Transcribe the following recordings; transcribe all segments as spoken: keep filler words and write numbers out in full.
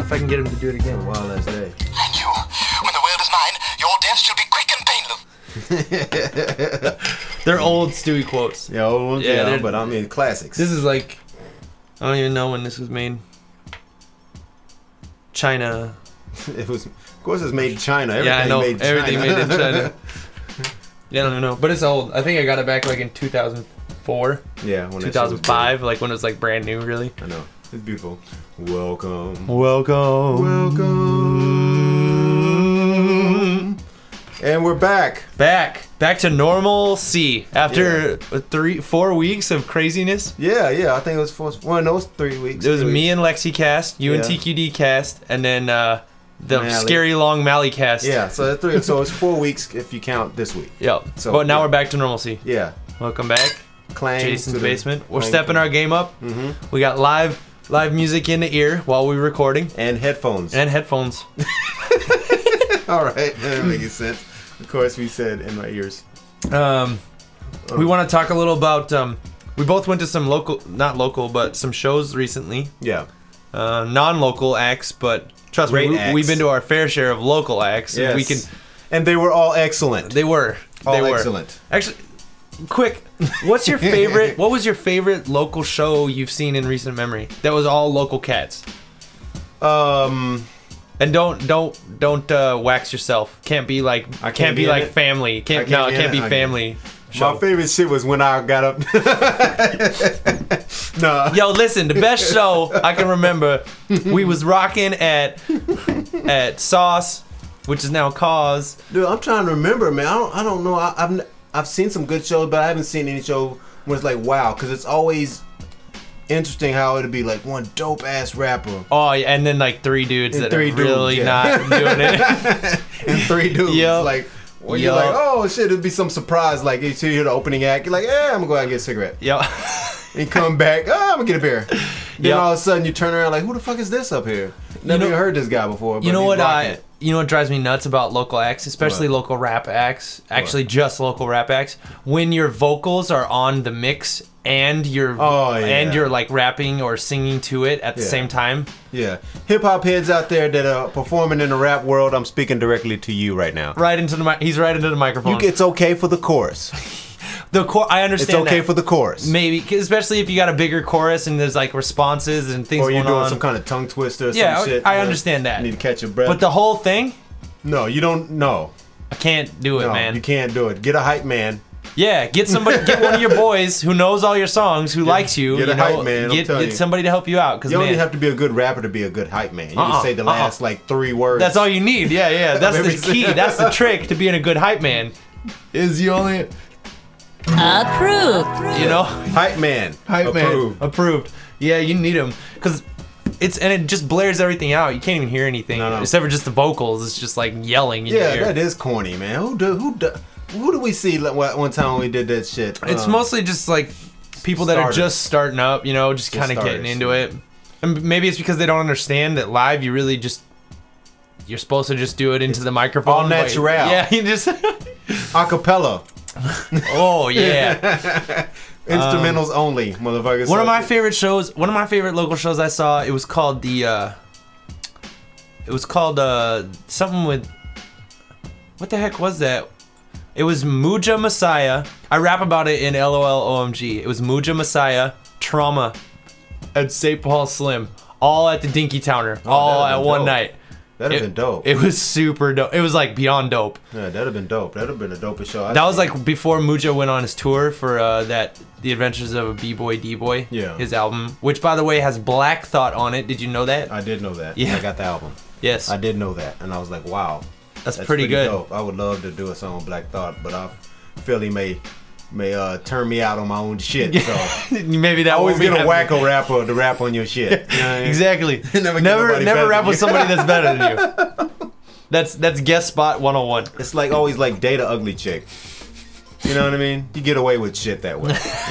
if I can get him to do it again. Wild ass day. And you, when the world is mine, your death shall be quick and painless. They're old Stewie quotes. Yeah, old ones, Yeah, yeah, they're- but I mean classics. This is like, I don't even know when this was made. China. It was, of course, it's made in China. Everything Yeah, I know. made in Everything China. made in China. Yeah, I don't know. But it's old. I think I got it back like in two thousand four, Yeah, when that shit was two thousand five, like when it was like brand new, really. big. I know. It's beautiful. Welcome. Welcome. Welcome. And we're back. Back. Back to normalcy after three, four weeks of craziness. Yeah, yeah. I think it was for one of those three weeks. It was three me weeks. and Lexi cast, you and Yeah. T Q D cast, and then uh, the Mally. scary long Mally cast. Yeah, so that's three. So it's four weeks if you count this week. Yep. So, but now yeah. we're back to normalcy. Yeah. Welcome back. Clang Jason's to the- basement. We're clang stepping to- our game up. Mhm. We got live live music in the ear while we're recording, And headphones. and headphones. All right, that makes sense. Of course, we said in my ears. Um, we want to talk a little about. Um, we both went to some local, not local, but some shows recently. Yeah. Uh, non-local acts, but trust Great me, we, acts. we've been to our fair share of local acts. Yes. And we can. And they were all excellent. They were. all they were. excellent. Actually, quick. What's your favorite? What was your favorite local show you've seen in recent memory? That was all local cats. Um, And don't don't don't uh, wax yourself. Can't be like I can't, can't be be in like it? family. Can't, I can't no, be it in can't be it? Okay. family. Show. my favorite shit was when I got up. no. Yo, listen, the best show I can remember, we was rocking at at Sauce, which is now Cause. Dude, I'm trying to remember, man. I don't, I don't know. I, I've, n- I've seen some good shows, but I haven't seen any show where it's like, wow, because it's always interesting how it'd be like one dope ass rapper Oh, yeah, and then like three dudes And that three are dudes, really yeah. not doing it. and three dudes. Yup. Like, when you're Yup. like, oh shit, it'd be some surprise. Like, you see the opening act, you're like, yeah, I'm gonna go out and get a cigarette. Yo, And you come back, oh, I'm gonna get a beer. Then Yup. all of a sudden you turn around like, who the fuck is this up here? Never know- even heard this guy before. But you know he's what rocking I it. you know what drives me nuts about local acts, especially What? local rap acts, actually just local rap acts, when your vocals are on the mix and you're Oh, yeah. and you're like rapping or singing to it at the Yeah. same time. Yeah, hip hop heads out there that are performing in the rap world, I'm speaking directly to you right now. Right into the mic. He's right into the microphone. You, it's okay for the chorus. the chor- I It's understand. okay that. for the chorus. Maybe, 'cause especially if you got a bigger chorus and there's like responses and things Or you're going doing on. some kind of tongue twister or Yeah, some shit. I you know, understand that. You need to catch your breath. But the whole thing, no, you don't. No, I can't do it, no, man. you can't do it. Get a hype man. Yeah, get somebody, get one of your boys who knows all your songs, who likes you. get you a know, hype man, I'm Get, telling get you. somebody to help you out, because You man, don't even have to be a good rapper to be a good hype man. You Uh-uh, can say the uh-uh. last like three words. that's all you need. Yeah, yeah, that's Every the key. That's the trick to being a good hype man. Is you only Approved. you know Hype man. hype Approved. man approved. Yeah, you need him because. It's and it just blares everything out. You can't even hear anything No, no. except for just the vocals. It's just like yelling in your Yeah, ear. that is corny, man. Who do who do who do we see like, what- one time when we did that shit? It's Um, mostly just like people that are starters. just starting up, you know, just Just kind of getting starters, into yeah. it. And maybe it's because they don't understand that live you really just you're supposed to just do it into the microphone. all but- natural. Yeah, you just acapella. Oh yeah. Instrumentals only, motherfuckers. Um, One of So- my favorite shows, one of my favorite local shows I saw, it was called the uh it was called uh something with what the heck was that? It was Muja Messiah. I rap about it in LOL O M G. It was Muja Messiah, Trauma, and Saint Paul Slim, all at the Dinky Towner, all that'd at been one dope. night. That'd It, have been dope. it was super dope. It was like beyond dope. yeah, that'd have been dope. That'd have been a dopest show. I've That was seen. like before Muja went on his tour for uh, that The Adventures of a B-Boy D-Boy. Yeah. His album, which by the way has Black Thought on it. Did you know that? I did know that. Yeah. I got the album. Yes. I did know that, and I was like, wow, that's, pretty, good. Dope. I would love to do a song with Black Thought, but I feel he may may uh, turn me out on my own shit. So Maybe that I always won't be get a happening. wacko rapper to rap on your shit. You know what I mean? Exactly. Never never get nobody never better rap than with you. somebody that's better than you. That's that's guest spot one oh one. It's like always like date a ugly chick. You know what I mean? You get away with shit that way.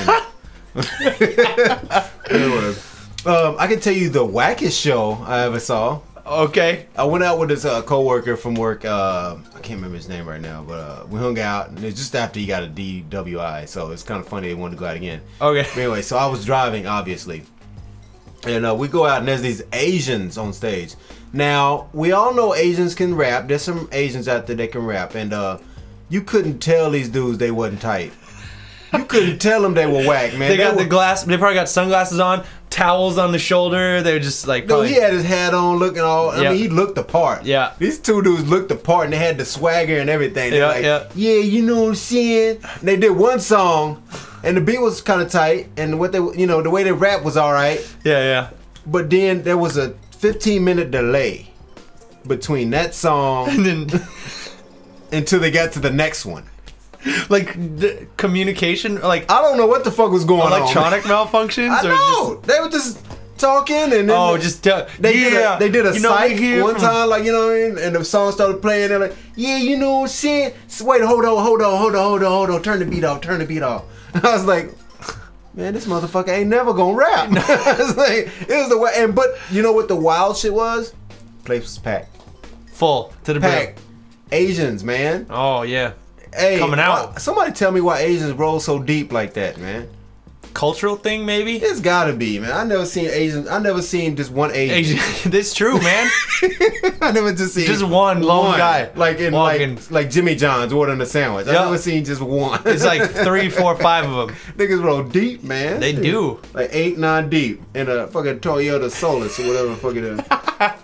You know? Anyway, um, I can tell you the wackest show I ever saw. Okay. I went out with this uh, coworker from work. Uh, I can't remember his name right now, but uh, we hung out, and it's just after he got a D W I, so it's kind of funny they wanted to go out again. Okay. But anyway, so I was driving, obviously, And uh, we go out and there's these Asians on stage. Now, we all know Asians can rap. There's some Asians out there that can rap. And uh, you couldn't tell these dudes they wasn't tight. You couldn't tell them they were whack, man. They, They got were, the glass. They probably got sunglasses on, towels on the shoulder. They're just like. Dude, Probably, he had his hat on looking all. I Yeah. mean, he looked the part. Yeah. These two dudes looked the part and they had the swagger and everything. They're Yeah, like, yeah. yeah, you know what I'm saying? And they did one song and the beat was kind of tight. And what they, you know, the way they rap was all right. Yeah, yeah. But then there was a fifteen minute delay between that song And then, until they got to the next one. like, the communication, like I don't know what the fuck was going electronic malfunctions. on. I or know. They were just talking and then Oh, they- just tell. They yeah. did a, they did a You know, psych we hear one from- time, like, you know what I mean? And the song started playing, they're like, yeah, you know what I'm saying? So wait, hold on, hold on, hold on, hold on, hold on, turn the beat off, turn the beat off. I was like, man, this motherfucker ain't never gonna rap. It's like, it was the way, and but you know what the wild shit was? Place was packed. Full to the brim. Packed. Asians, man. Oh yeah. Hey, Coming out. why- somebody tell me why Asians roll so deep like that, man. Cultural thing, maybe. It's gotta be, man. I never seen Asians. I never seen just one Asian. Asian. That's true, man. I never just seen Just one lone guy like in walking. like like Jimmy John's ordering a sandwich. I Yup. never seen just one. It's like three, four, five of them. Niggas roll deep, man. They do. Like eight, nine deep in a fucking Toyota Solus or whatever the fuck it is.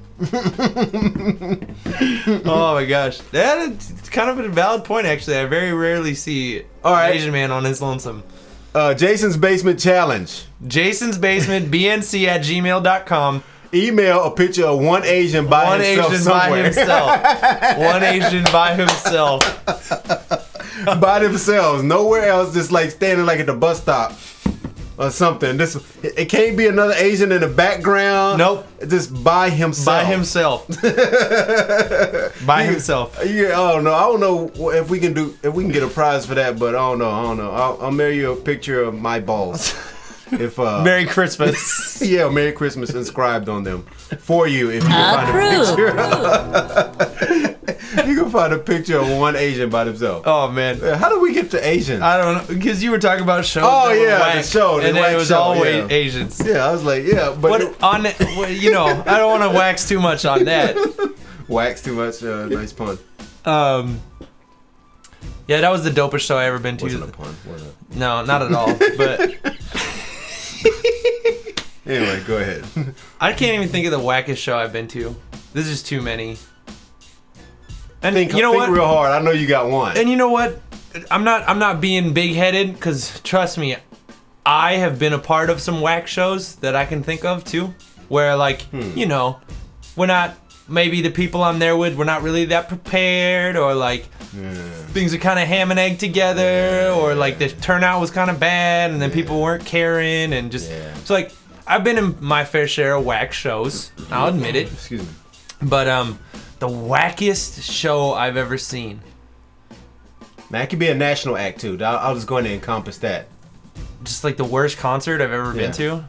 Oh my gosh, that is kind of a valid point. Actually, I very rarely see All right. an Asian man on his lonesome. Uh, Jason's Basement Challenge. Jason's Basement, B N C at gmail dot com. Email a picture of one Asian by One himself Asian somewhere. by himself. One Asian by himself. By themselves, nowhere else. Just like standing like at the bus stop or something. This it it can't be another Asian in the background. Nope. Just by himself. By himself. By himself. Yeah, I don't know. I don't know if we can do if we can get a prize for that, but I don't know. I don't know. I'll, I'll marry you a picture of my balls. If uh, Merry Christmas. yeah, Merry Christmas inscribed on them for you. If you can find a picture, you can find a picture of one Asian by themselves. Oh man. How do we get to Asian? I don't know, because you were talking about shows. Oh, that were yeah, the whack, show, the and then whack it was show, always yeah. Asians. Yeah, I was like, yeah, but But it- on, well, you know, I don't want to wax too much on that. wax too much. Uh, nice pun. Um, yeah, that was the dopest show I ever been to. Wasn't a pun. Wasn't a- No, not at all. But Anyway, go ahead. I can't even think of the wackest show I've been to. There's just too many. And Think, you know think what? real hard. I know you got one. And you know what? I'm not. I'm not being big-headed, because trust me, I have been a part of some whack shows that I can think of too, where like Hmm. you know, we're not. Maybe the people I'm there with, we're not really that prepared, or like Yeah. things are kind of ham and egg together, or like the turnout was kind of bad, and then people weren't caring, and just Yeah. so like I've been in my fair share of whack shows. I'll admit it, Excuse me. but um, the wackiest show I've ever seen. That could be a national act too. I'll, I'll just go in and encompass that. Just like the worst concert I've ever been Yeah. to.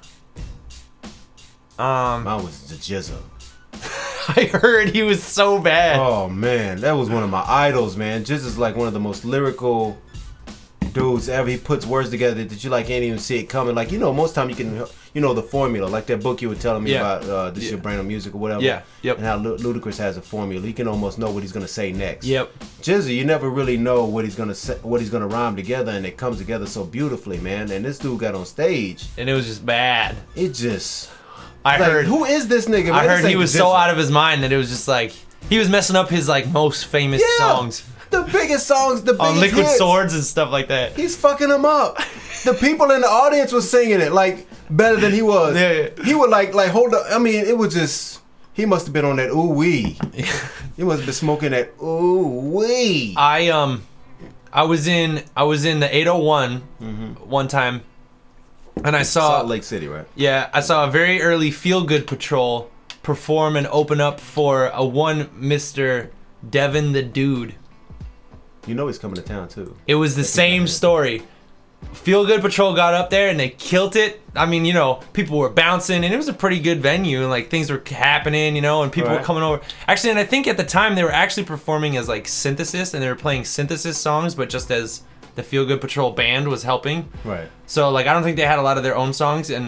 Um, Mine was the Jizza. I heard he was so bad. Oh man, that was one of my idols, man. Jizza's like one of the most lyrical dudes ever. He puts words together that you like can't even see it coming. Like, you know, most time you can, you know, the formula. Like that book you were telling me Yeah. about, uh, this Yeah. your brand of music or whatever. Yeah, yep. And how Lu- Ludacris has a formula. He can almost know what he's gonna say next. Yep. Jizza, you never really know what he's gonna say, what he's gonna rhyme together, and it comes together so beautifully, man. And this dude got on stage. And it was just bad. It just. I Like, heard. who is this nigga? I man? heard This he ain't was so Jizza. out of his mind that it was just like he was messing up his like most famous Yeah, songs the biggest songs, the biggest on Liquid hits. Swords and stuff like that. He's fucking them up. The people in the audience was singing it like better than he was. Yeah, yeah. He would like like hold up. I mean, it was just he must have been on that ooh wee. He must have been smoking that ooh wee. I um, I was in I was in the eight oh one one time, and I saw Salt Lake City, right? yeah I saw a very early Feel Good Patrol perform and open up for a one Mister Devin the Dude. You know he's coming to town too. It was the same story. Feel Good Patrol got up there and they killed it. I mean, you know, people were bouncing and it was a pretty good venue and like things were happening, you know, and people were Right. coming over. Actually, and I think at the time they were actually performing as like synthesis and they were playing synthesis songs, but just as the Feel Good Patrol band was helping. Right. So like I don't think they had a lot of their own songs, and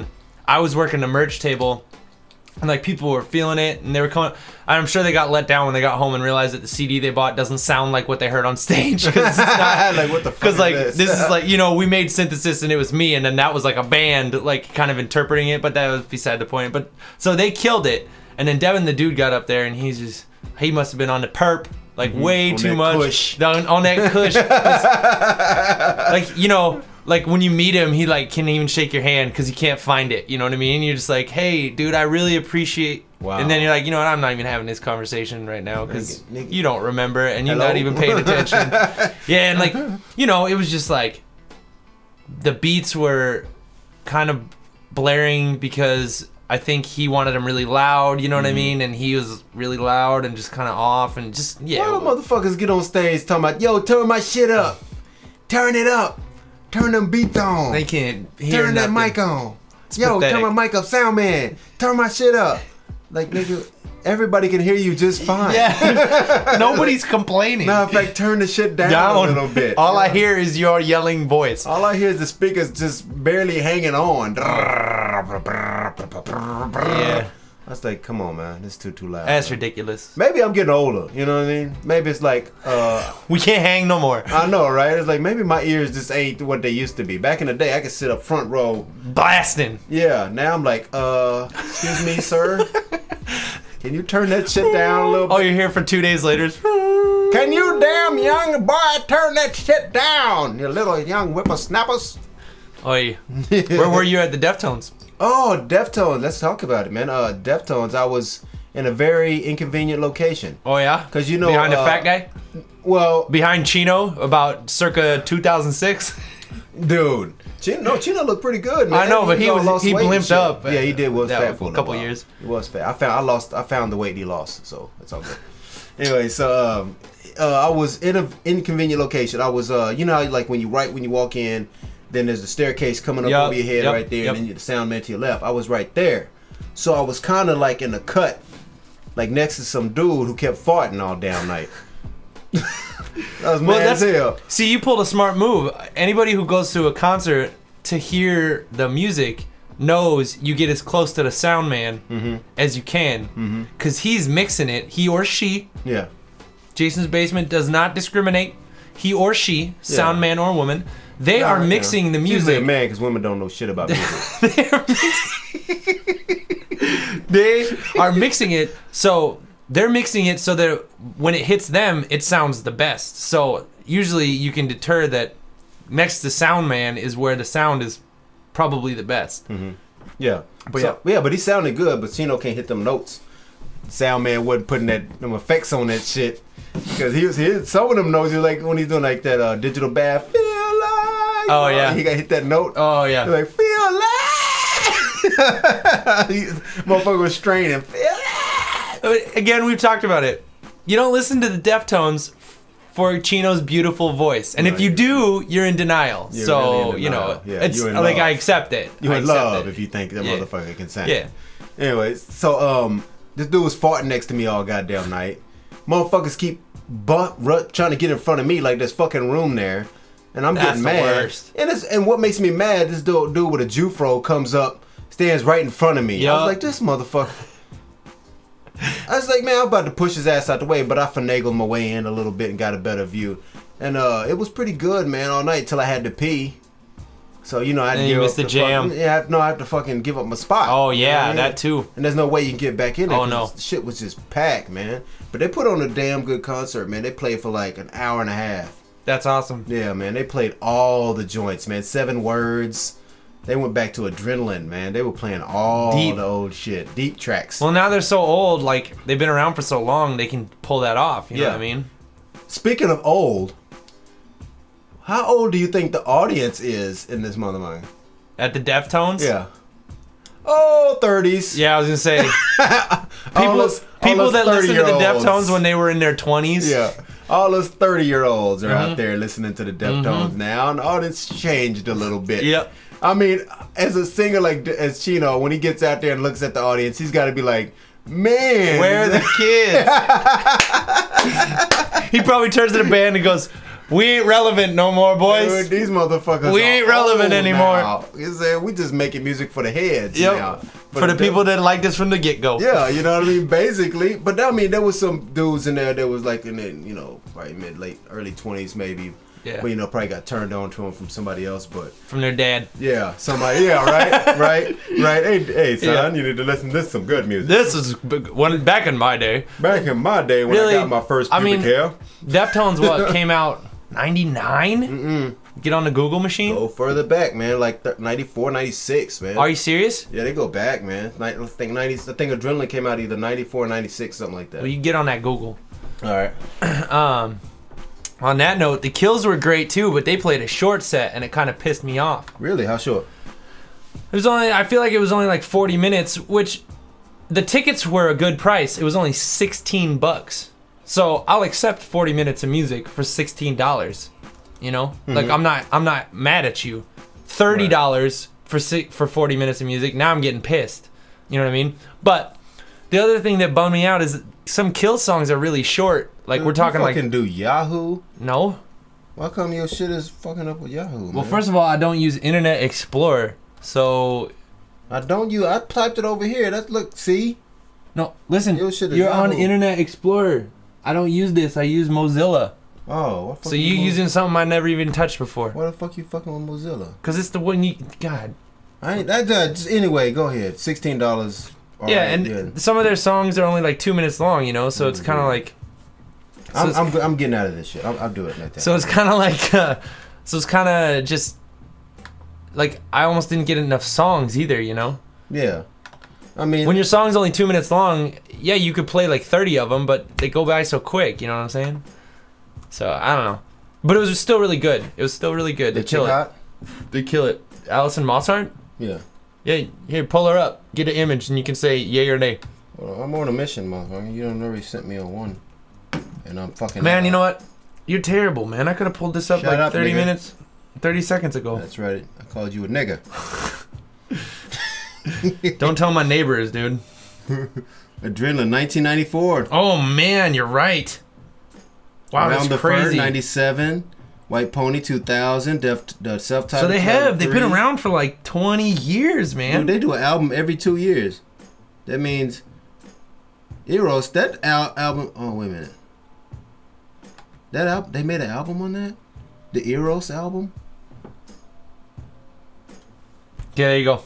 I was working the merch table, and like people were feeling it, and they were coming. I'm sure they got let down when they got home and realized that the C D they bought doesn't sound like what they heard on stage. Because like what the fuck? Because like is this? this is like, you know, we made Synthesis and it was me, and then that was like a band like kind of interpreting it, but that was beside the point. But so they killed it, and then Devin the dude got up there and he's just he must have been on the perp like mm-hmm. way on too that much kush. On, on that kush. Like, you know, like when you meet him, he like can't even shake your hand because he can't find it. You know what I mean? You're just like, hey, dude, I really appreciate. Wow. And then you're like, you know what? I'm not even having this conversation right now because Nigga, nigga. you don't remember and you're Hello? not even paying attention. Yeah, and like, you know, it was just like the beats were kind of blaring because I think he wanted them really loud. You know what mm. I mean? And he was really loud and just kind of off and just yeah. Why do motherfuckers get on stage talking about, yo, turn my shit up, turn it up, turn them beats on, they can't hear turn nothing. that mic on. It's yo, pathetic. turn my mic up, sound man, turn my shit up. Like, nigga, everybody can hear you just fine. Yeah, nobody's complaining. Matter of fact, turn the shit down, Down a little bit. All yeah. I hear is your yelling voice. All I hear is the speakers just barely hanging on. Yeah, I was like, come on, man, this is too too loud. that's man. ridiculous. Maybe I'm getting older. You know what I mean? Maybe it's like, uh, We can't hang no more. I know, right? It's like maybe my ears just ain't what they used to be. Back in the day, I could sit up front row. Blasting. Yeah, now I'm like, uh, excuse me, sir. Can you turn that shit down a little bit? Oh, you're here for two days later. Can you damn young boy turn that shit down, you little young whippersnappers? Oh, yeah. Where were you at the Deftones? Oh, Deftones. Let's talk about it, man. Uh, Deftones. I was in a very inconvenient location. Oh yeah, 'Cause you know, behind the uh, fat guy, Well, behind Chino, about circa two thousand six. dude, Chino, no, Chino looked pretty good, man. I know, but he all was- lost he weight and blimped shit. up. Yeah, he did. Was That fat was for a couple while. years. He was fat. I found. I lost. I found the weight he lost. So it's all good. Anyway, so um, uh, I was in an inconvenient location. I was, uh, you know, how, like when you right when you walk in, then there's a staircase coming up Yup, over your head yup, right there, yup. and then the sound man to your left. I was right there, so I was kind of like in a cut, like next to some dude who kept farting all damn night. I was mad as hell. See, you pulled a smart move. Anybody who goes to a concert to hear the music knows you get as close to the sound man Mm-hmm. as you can, because he's mixing it. He or she. Yeah. Jason's Basement does not discriminate. He or she, sound man or woman, they Nah, are you know, mixing the it's usually a music. man, because women don't know shit about music. they, are mixing, they are mixing it so they're mixing it so that when it hits them, it sounds the best. So usually you can deter that next to sound man is where the sound is probably the best. Yeah. But So- yeah, but he sounded good, but Chino can't hit them notes. Sound man wasn't putting that them effects on that shit. Because he was he, some of them notes, he was like when he's doing like that uh, digital bath, feel like. Oh, yeah. He got to hit that note. Oh yeah. He's like, feel like. He- Motherfucker was straining. Feel like. Again, we've talked about it. You don't listen to the Deftones for Chino's beautiful voice, and No, if you you- do, you're in denial. You're so really in you know, denial. Yeah, it's you're in like love. I accept it. You I in accept love it. if you think that Yeah. motherfucker can sing. Yeah. Anyways, so um, this dude was farting next to me all goddamn night. Motherfuckers keep butt rut, trying to get in front of me like there's fucking room there, and I'm That's getting the mad. worst. And it's and what makes me mad, this dude, dude with a Jufro comes up, stands right in front of me. I Yup. was like, this motherfucker. I was like, man, I'm about to push his ass out the way, but I finagled my way in a little bit and got a better view, and uh, it was pretty good, man, all night till I had to pee. So you know, I had And to you give missed up the jam. Fucking, yeah, I- no, I have to fucking give up my spot. Oh You know what yeah, I mean? that too. And there's no way you can get back in there. Oh, 'cause no. the shit was just packed, man. But they put on a damn good concert, man. They played for like an hour and a half. That's awesome. Yeah, man. They played all the joints, man. Seven Words. They went back to Adrenaline, man. They were playing all Deep. the old shit, deep tracks. Well, now they're so old, like they've been around for so long, they can pull that off. You know Yeah. what I mean? Speaking of old, how old do you think the audience is in this motherfucker? At the Deftones. Yeah. Oh, thirties. Yeah, I was gonna say All people those- all people those that listened to the thirty-year-olds. Deftones when they were in their twenties. Yeah. All those thirty-year-olds are Mm-hmm. out there listening to the Deftones now, and the audience changed a little bit. Yep. I mean, as a singer like as Chino, when he gets out there and looks at the audience, he's got to be like, man, Where are the kids? He probably turns to the band and goes, We ain't relevant no more, boys. Dude, these motherfuckers. We are ain't relevant old anymore. Now. You say we just making music for the heads Yep. now. For But the people that liked us from the get go. Yeah, you know what I mean. Basically, but I mean, there was some dudes in there that was like in the, you know, probably mid, late, early twenties, maybe. Yeah. But you know, probably got turned on to them from somebody else. But From their dad. yeah, somebody. Yeah, right, right, right. Hey, hey, son, Yeah. you need to listen to this some good music. This is big- when back in my day. Back in my day when Really? I got my first I pubic mean- hair. Deftones what came out ninety-nine? Mm-mm. Get on the Google machine. Go further back, man. Like th- ninety-four, ninety-six, man. Are you serious? Yeah, they go back, man. Ni- I think ninety. I think Adrenaline came out either ninety-four or ninety-six, something like that. Well, you get on that Google. All right. Um, on that note, the Kills were great too, but they played a short set and it kind of pissed me off. Really? How short? It was only, I feel like it was only like forty minutes, which the tickets were a good price. It was only sixteen bucks. So I'll accept forty minutes of music for sixteen dollars. You know, Mm-hmm. like I'm not, I'm not mad at you. thirty dollars for si- for forty minutes of music. Now I'm getting pissed. You know what I mean? But the other thing that bummed me out is some Kill songs are really short. Like Dude, we're talking you like fucking do Yahoo. no. Why come your shit is fucking up with Yahoo? Well, man? first of all, I don't use Internet Explorer, so I don't you. I typed it over here. That's look. See. no. Listen, Your shit is you're on Yahoo. Internet Explorer. I don't use this. I use Mozilla. Oh. What So fucking you Mo- using something I never even touched before? Why the fuck you fucking with Mozilla? Cause it's the one you. God. I ain't that. that just, anyway, go ahead. Sixteen dollars. Yeah, and some of their songs are only like two minutes long, you know. So it's kind of like. So I'm, it's, I'm I'm getting out of this shit. I'll, I'll do it like that. so it's kind of like. Uh, so it's kind of just. Like I almost didn't get enough songs either, you know. yeah. I mean, When your song's only two minutes long, yeah, you could play like thirty of them, but they go by so quick. You know what I'm saying? So I don't know, but it was still really good. It was still really good. They the kill chick it. hot? They kill it. Alison Mossart? Yeah. Yeah, here, pull her up. Get an image, and you can say yay or nay. Well, I'm on a mission, motherfucker. You don't already sent me on one, and I'm fucking. Man, you out. know what? You're terrible, man. I could have pulled this up Shut like up, thirty nigga. minutes, thirty seconds ago. That's right. I called you a nigga. Don't tell my neighbors, dude. Adrenaline, nineteen ninety-four. Oh man, you're right. Wow, Around the that's Fur, crazy. ninety-seven. White Pony, two thousand. Def, the self-titled. So they have. They've been two thousand three. around for like twenty years, man. Dude, they do an album every two years. That means Eros. That al- album. Oh wait a minute. That al- they made an album on that. The Eros album. Yeah, there you go.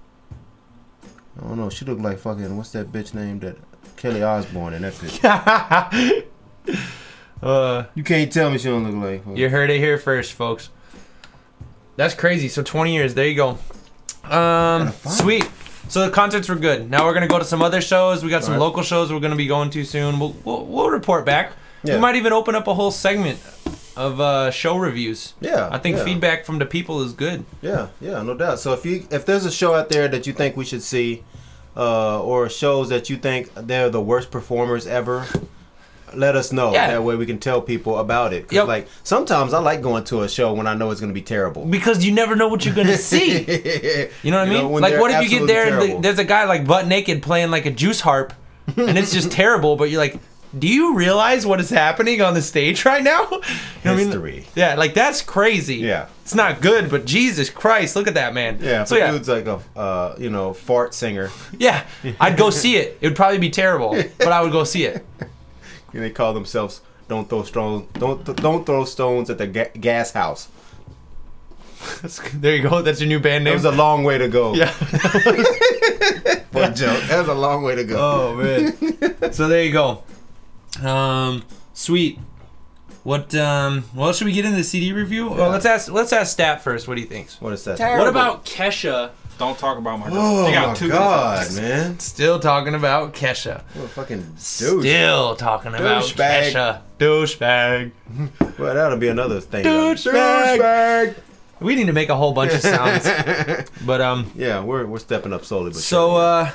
I don't know. She looked like fucking. What's that bitch name? That Kelly Osbourne in that bitch. uh, You can't tell me she don't look like. Fucking. you heard it here first, folks. That's crazy. So twenty years. There you go. Um, find sweet. So the concerts were good. Now we're gonna go to some other shows. We got some Alright. local shows we're gonna be going to soon. We'll we'll, we'll report back. Yeah. We might even open up a whole segment of uh, show reviews. Yeah, I think yeah. feedback from the people is good. Yeah, yeah, no doubt. So if you if there's a show out there that you think we should see, uh, or shows that you think they're the worst performers ever, let us know. Yeah. That way we can tell people about it. 'Cause, Yep. like sometimes I like going to a show when I know it's going to be terrible. Because you never know what you're gonna see. You know what I mean? when Like, they're what if you get absolutely there and terrible. the, there's a guy like butt naked playing like a juice harp, and it's just terrible. But you're like, do you realize what is happening on the stage right now? You know what I mean? History. Yeah, like that's crazy. Yeah. it's not good, but Jesus Christ, look at that man. Yeah, So if a yeah, dude's like a uh, you know fart singer. yeah, I'd go see it. It would probably be terrible, but I would go see it. And they call themselves "Don't throw stones." Don't th- don't throw stones at the ga- gas house. That's, there you go. That's your new band It name. was a long way to go. Yeah. For a joke. That was a long way to go. Oh man. So there you go. Um, sweet. What um? Well, should we get into the C D review? Well, let's ask. Let's ask Stat first. What he thinks. What is that? What about Kesha? Don't talk about my girl. Oh They got my two god, kids. man! Still talking about Kesha. What a fucking douche. Still talking about Douchebag. Kesha. Douchebag. Well, that'll be another thing. Douchebag. Douchebag. We need to make a whole bunch of sounds. But um. Yeah, we're we're stepping up slowly. But So surely. uh.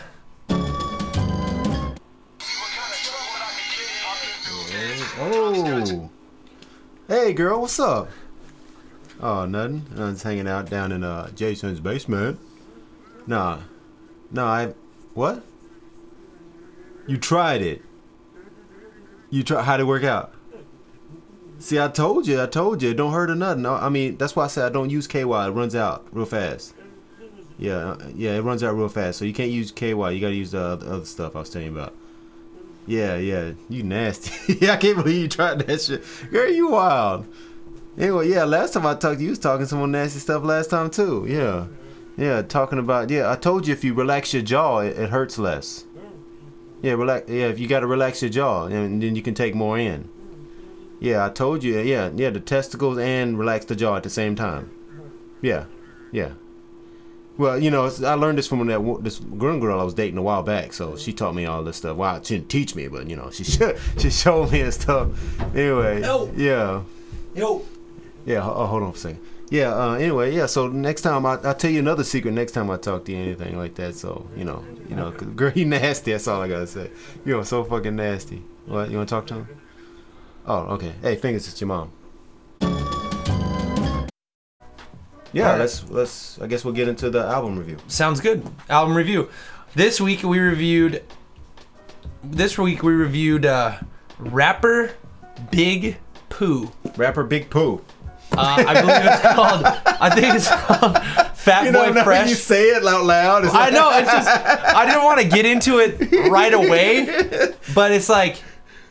Oh. Hey, girl, what's up? Oh, nothing. I'm just hanging out down in uh Jason's basement. Nah, nah. I what? You tried it. You try. How'd it work out? See, I told you, I told you, it don't hurt or nothing. I I mean, that's why I said I don't use K Y. It runs out real fast. Yeah, uh, yeah, it runs out real fast. So you can't use K Y. You gotta use the other, other stuff I was telling you about. Yeah, yeah, you nasty. Yeah, I can't believe you tried that shit. Girl, you wild. Anyway, yeah, last time I talked to you, you was talking some more nasty stuff last time too. Yeah, yeah, talking about, yeah, I told you if you relax your jaw, it, it hurts less. Yeah, relax. Yeah, if you gotta relax your jaw, and then you can take more in. Yeah, I told you. Yeah, yeah, the testicles and relax the jaw at the same time. Yeah, yeah. Well, you know, I learned this from that this girl girl I was dating a while back. So she taught me all this stuff. Well, she didn't teach me, but you know, she she showed me and stuff. Anyway, Yo. yeah, Yo. yeah. Oh, hold on for a second. Yeah. Uh, anyway, yeah. So next time I I'll tell you another secret. Next time I talk to you, anything like that. So you know, you know, 'cause girl, you nasty. That's all I gotta say. You know, so fucking nasty. What? You wanna talk to him? Oh, okay. Hey, fingers, it's your mom. Yeah, All right. let's let's. I guess we'll get into the album review. Sounds good. Album review. This week we reviewed. This week we reviewed uh, rapper Big Pooh. Rapper Big Pooh. Uh, I believe it's called. I think it's called Fat You know, Boy now Fresh. when you say it out loud. It's I like, know. It's just. I didn't want to get into it right away, but it's like.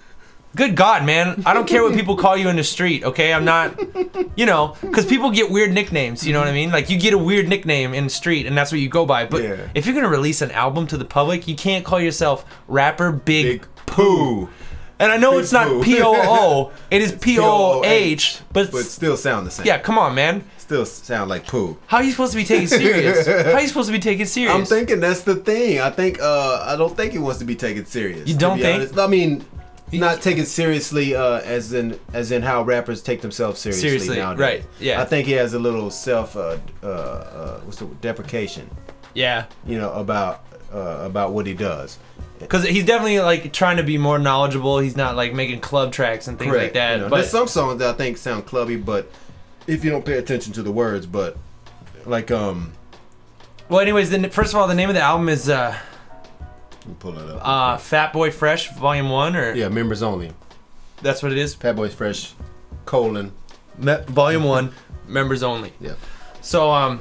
Good God, man. I don't care what people call you in the street, okay? I'm not, you know, because people get weird nicknames, you know what I mean? Like, you get a weird nickname in the street, and that's what you go by. But Yeah. if you're going to release an album to the public, you can't call yourself Rapper Big, Big Pooh. And I know Big it's not Pooh. P O O, it is P O O H, but, But still sound the same. yeah, come on, man. Still sound like poo. How are you supposed to be taken serious? How are you supposed to be taken serious? I'm thinking that's the thing. I think, uh, I don't think it wants to be taken serious. You to don't be think? honest. I mean, not taken seriously, uh, as in as in how rappers take themselves seriously, Seriously, nowadays. right, yeah. I think he has a little self, uh, uh, uh, what's the word? Deprecation, Yeah. you know, about uh, about what he does. Because he's definitely, like, trying to be more knowledgeable. He's not, like, making club tracks and things like that. You know, but there's some songs that I think sound clubby, but if you don't pay attention to the words, but like um, Well, anyways, then first of all, the name of the album is uh, let me pull it up. uh, Fat Boy Fresh Volume One, or yeah, members only. that's what it is. Fat Boy Fresh, colon. Me- Volume One, members only. Yeah. So um,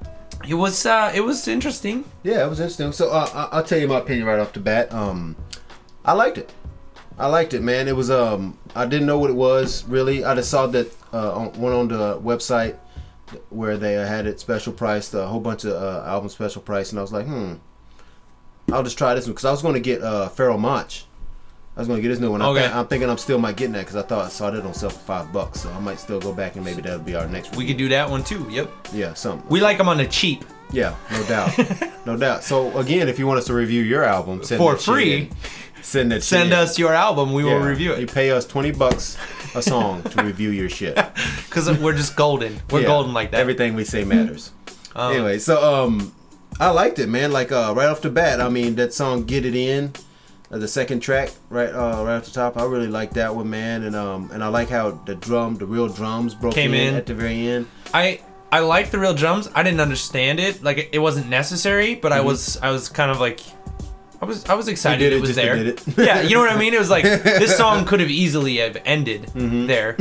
it was uh, it was interesting. Yeah, it was interesting. So uh, I- I'll tell you my opinion right off the bat. Um, I liked it. I liked it, man. It was um, I didn't know what it was really. I just saw that uh, on, went on the website where they had it special priced, a whole bunch of uh, album special price, and I was like, hmm, I'll just try this one because I was going to get uh, Pharoah Monch. I was going to get his new one. I Okay. think, I'm thinking I'm still might getting that because I thought I saw that on sale for five bucks. So I might still go back and maybe that'll be our next. We could do that one too. Yep. Yeah, something. We like them on the cheap Yeah, no doubt, no doubt. So again, if you want us to review your album send for that shit free. in. Send that. Send shit in. us your album. We will Yeah. review You it pay us twenty bucks a song to review your shit. because we're just golden. We're Yeah. golden like that. Everything we say matters. Um, Anyway, so um, I liked it, man. Like uh, right off the bat, I mean that song "Get It In," uh, the second track, right, uh, right off the top. I really like that one, man. And um, and I like how the drum, the real drums, broke Came in, in. at the very end. I I liked the real drums. I didn't understand it. Like it, it wasn't necessary, but I was I was kind of like I was I was excited did it it was just to there. did it. Yeah, you know what I mean? It was like this song could have easily have ended Mm-hmm. there.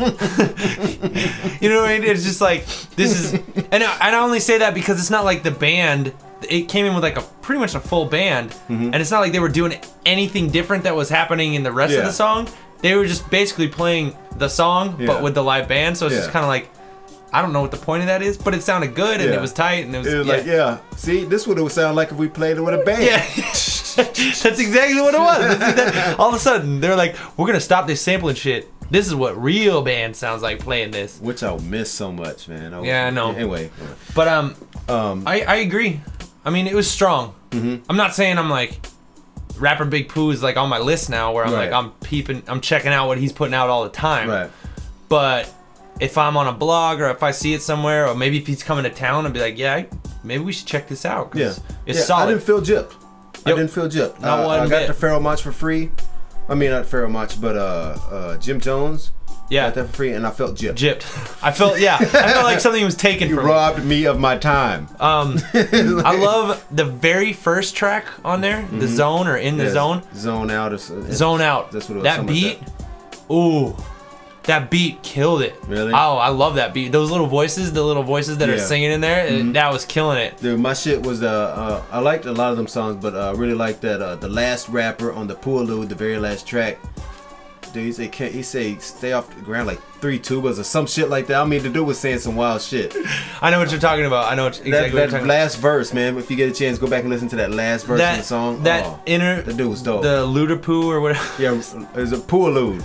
You know what I mean? It's just like this is and I, and I only say that because it's not like the band it came in with like a pretty much a full band and it's not like they were doing anything different that was happening in the rest of Yeah. the song. They were just basically playing the song Yeah. but with the live band, so it's just Yeah. kind of like I don't know what the point of that is, but it sounded good and Yeah. it was tight and it was, It was yeah. like, yeah, see, this would have sound like if we played it with a band. Yeah. That's exactly what it was. That's exactly- all of a sudden, they're like, we're going to stop this sampling shit. This is what real band sounds like playing this. Which I'll miss so much, man. I Yeah, I know. Anyway, But um, um, I, I agree. I mean, it was strong. Mm-hmm. I'm not saying I'm like, rapper Big Pooh is like on my list now where I'm Right. like, I'm peeping, I'm checking out what he's putting out all the time. right. But if I'm on a blog or if I see it somewhere or maybe if he's coming to town, I'd be like, yeah, maybe we should check this out. 'cause Yeah, It's yeah, solid. I didn't feel gypped. I Yep. didn't feel gypped. Not uh, one I got bit. the Pharoah Monch for free. I mean, not Pharoah Monch, but uh, uh, Jim Jones. Yeah. Got that for free, and I felt gypped. Gypped. I felt, yeah, I felt like something was taken You from me. robbed me of my time. Um, I love the very first track on there, the zone or in the Yeah, zone, Zone out. Is, zone out. That's what it was, That something beat, like ooh, that beat killed it. Really? Oh, I love that beat. Those little voices, the little voices that are Yeah. singing in there, Mhm. that was killing it. Dude, my shit was uh, uh I liked a lot of them songs, but I uh, really liked that uh, the last rapper on the Pooloo, the very last track. Dude, he say can't he say stay off the ground like three tubas or some shit like that. I mean, the dude was saying some wild shit. I know what you're talking about. I know what, exactly That, what you're that talking last verse, man. If you get a chance, go back and listen to that last verse that, of the song. That oh, inner, the dude was dope. the Ludapoo or whatever. Yeah, it's a Pooloo.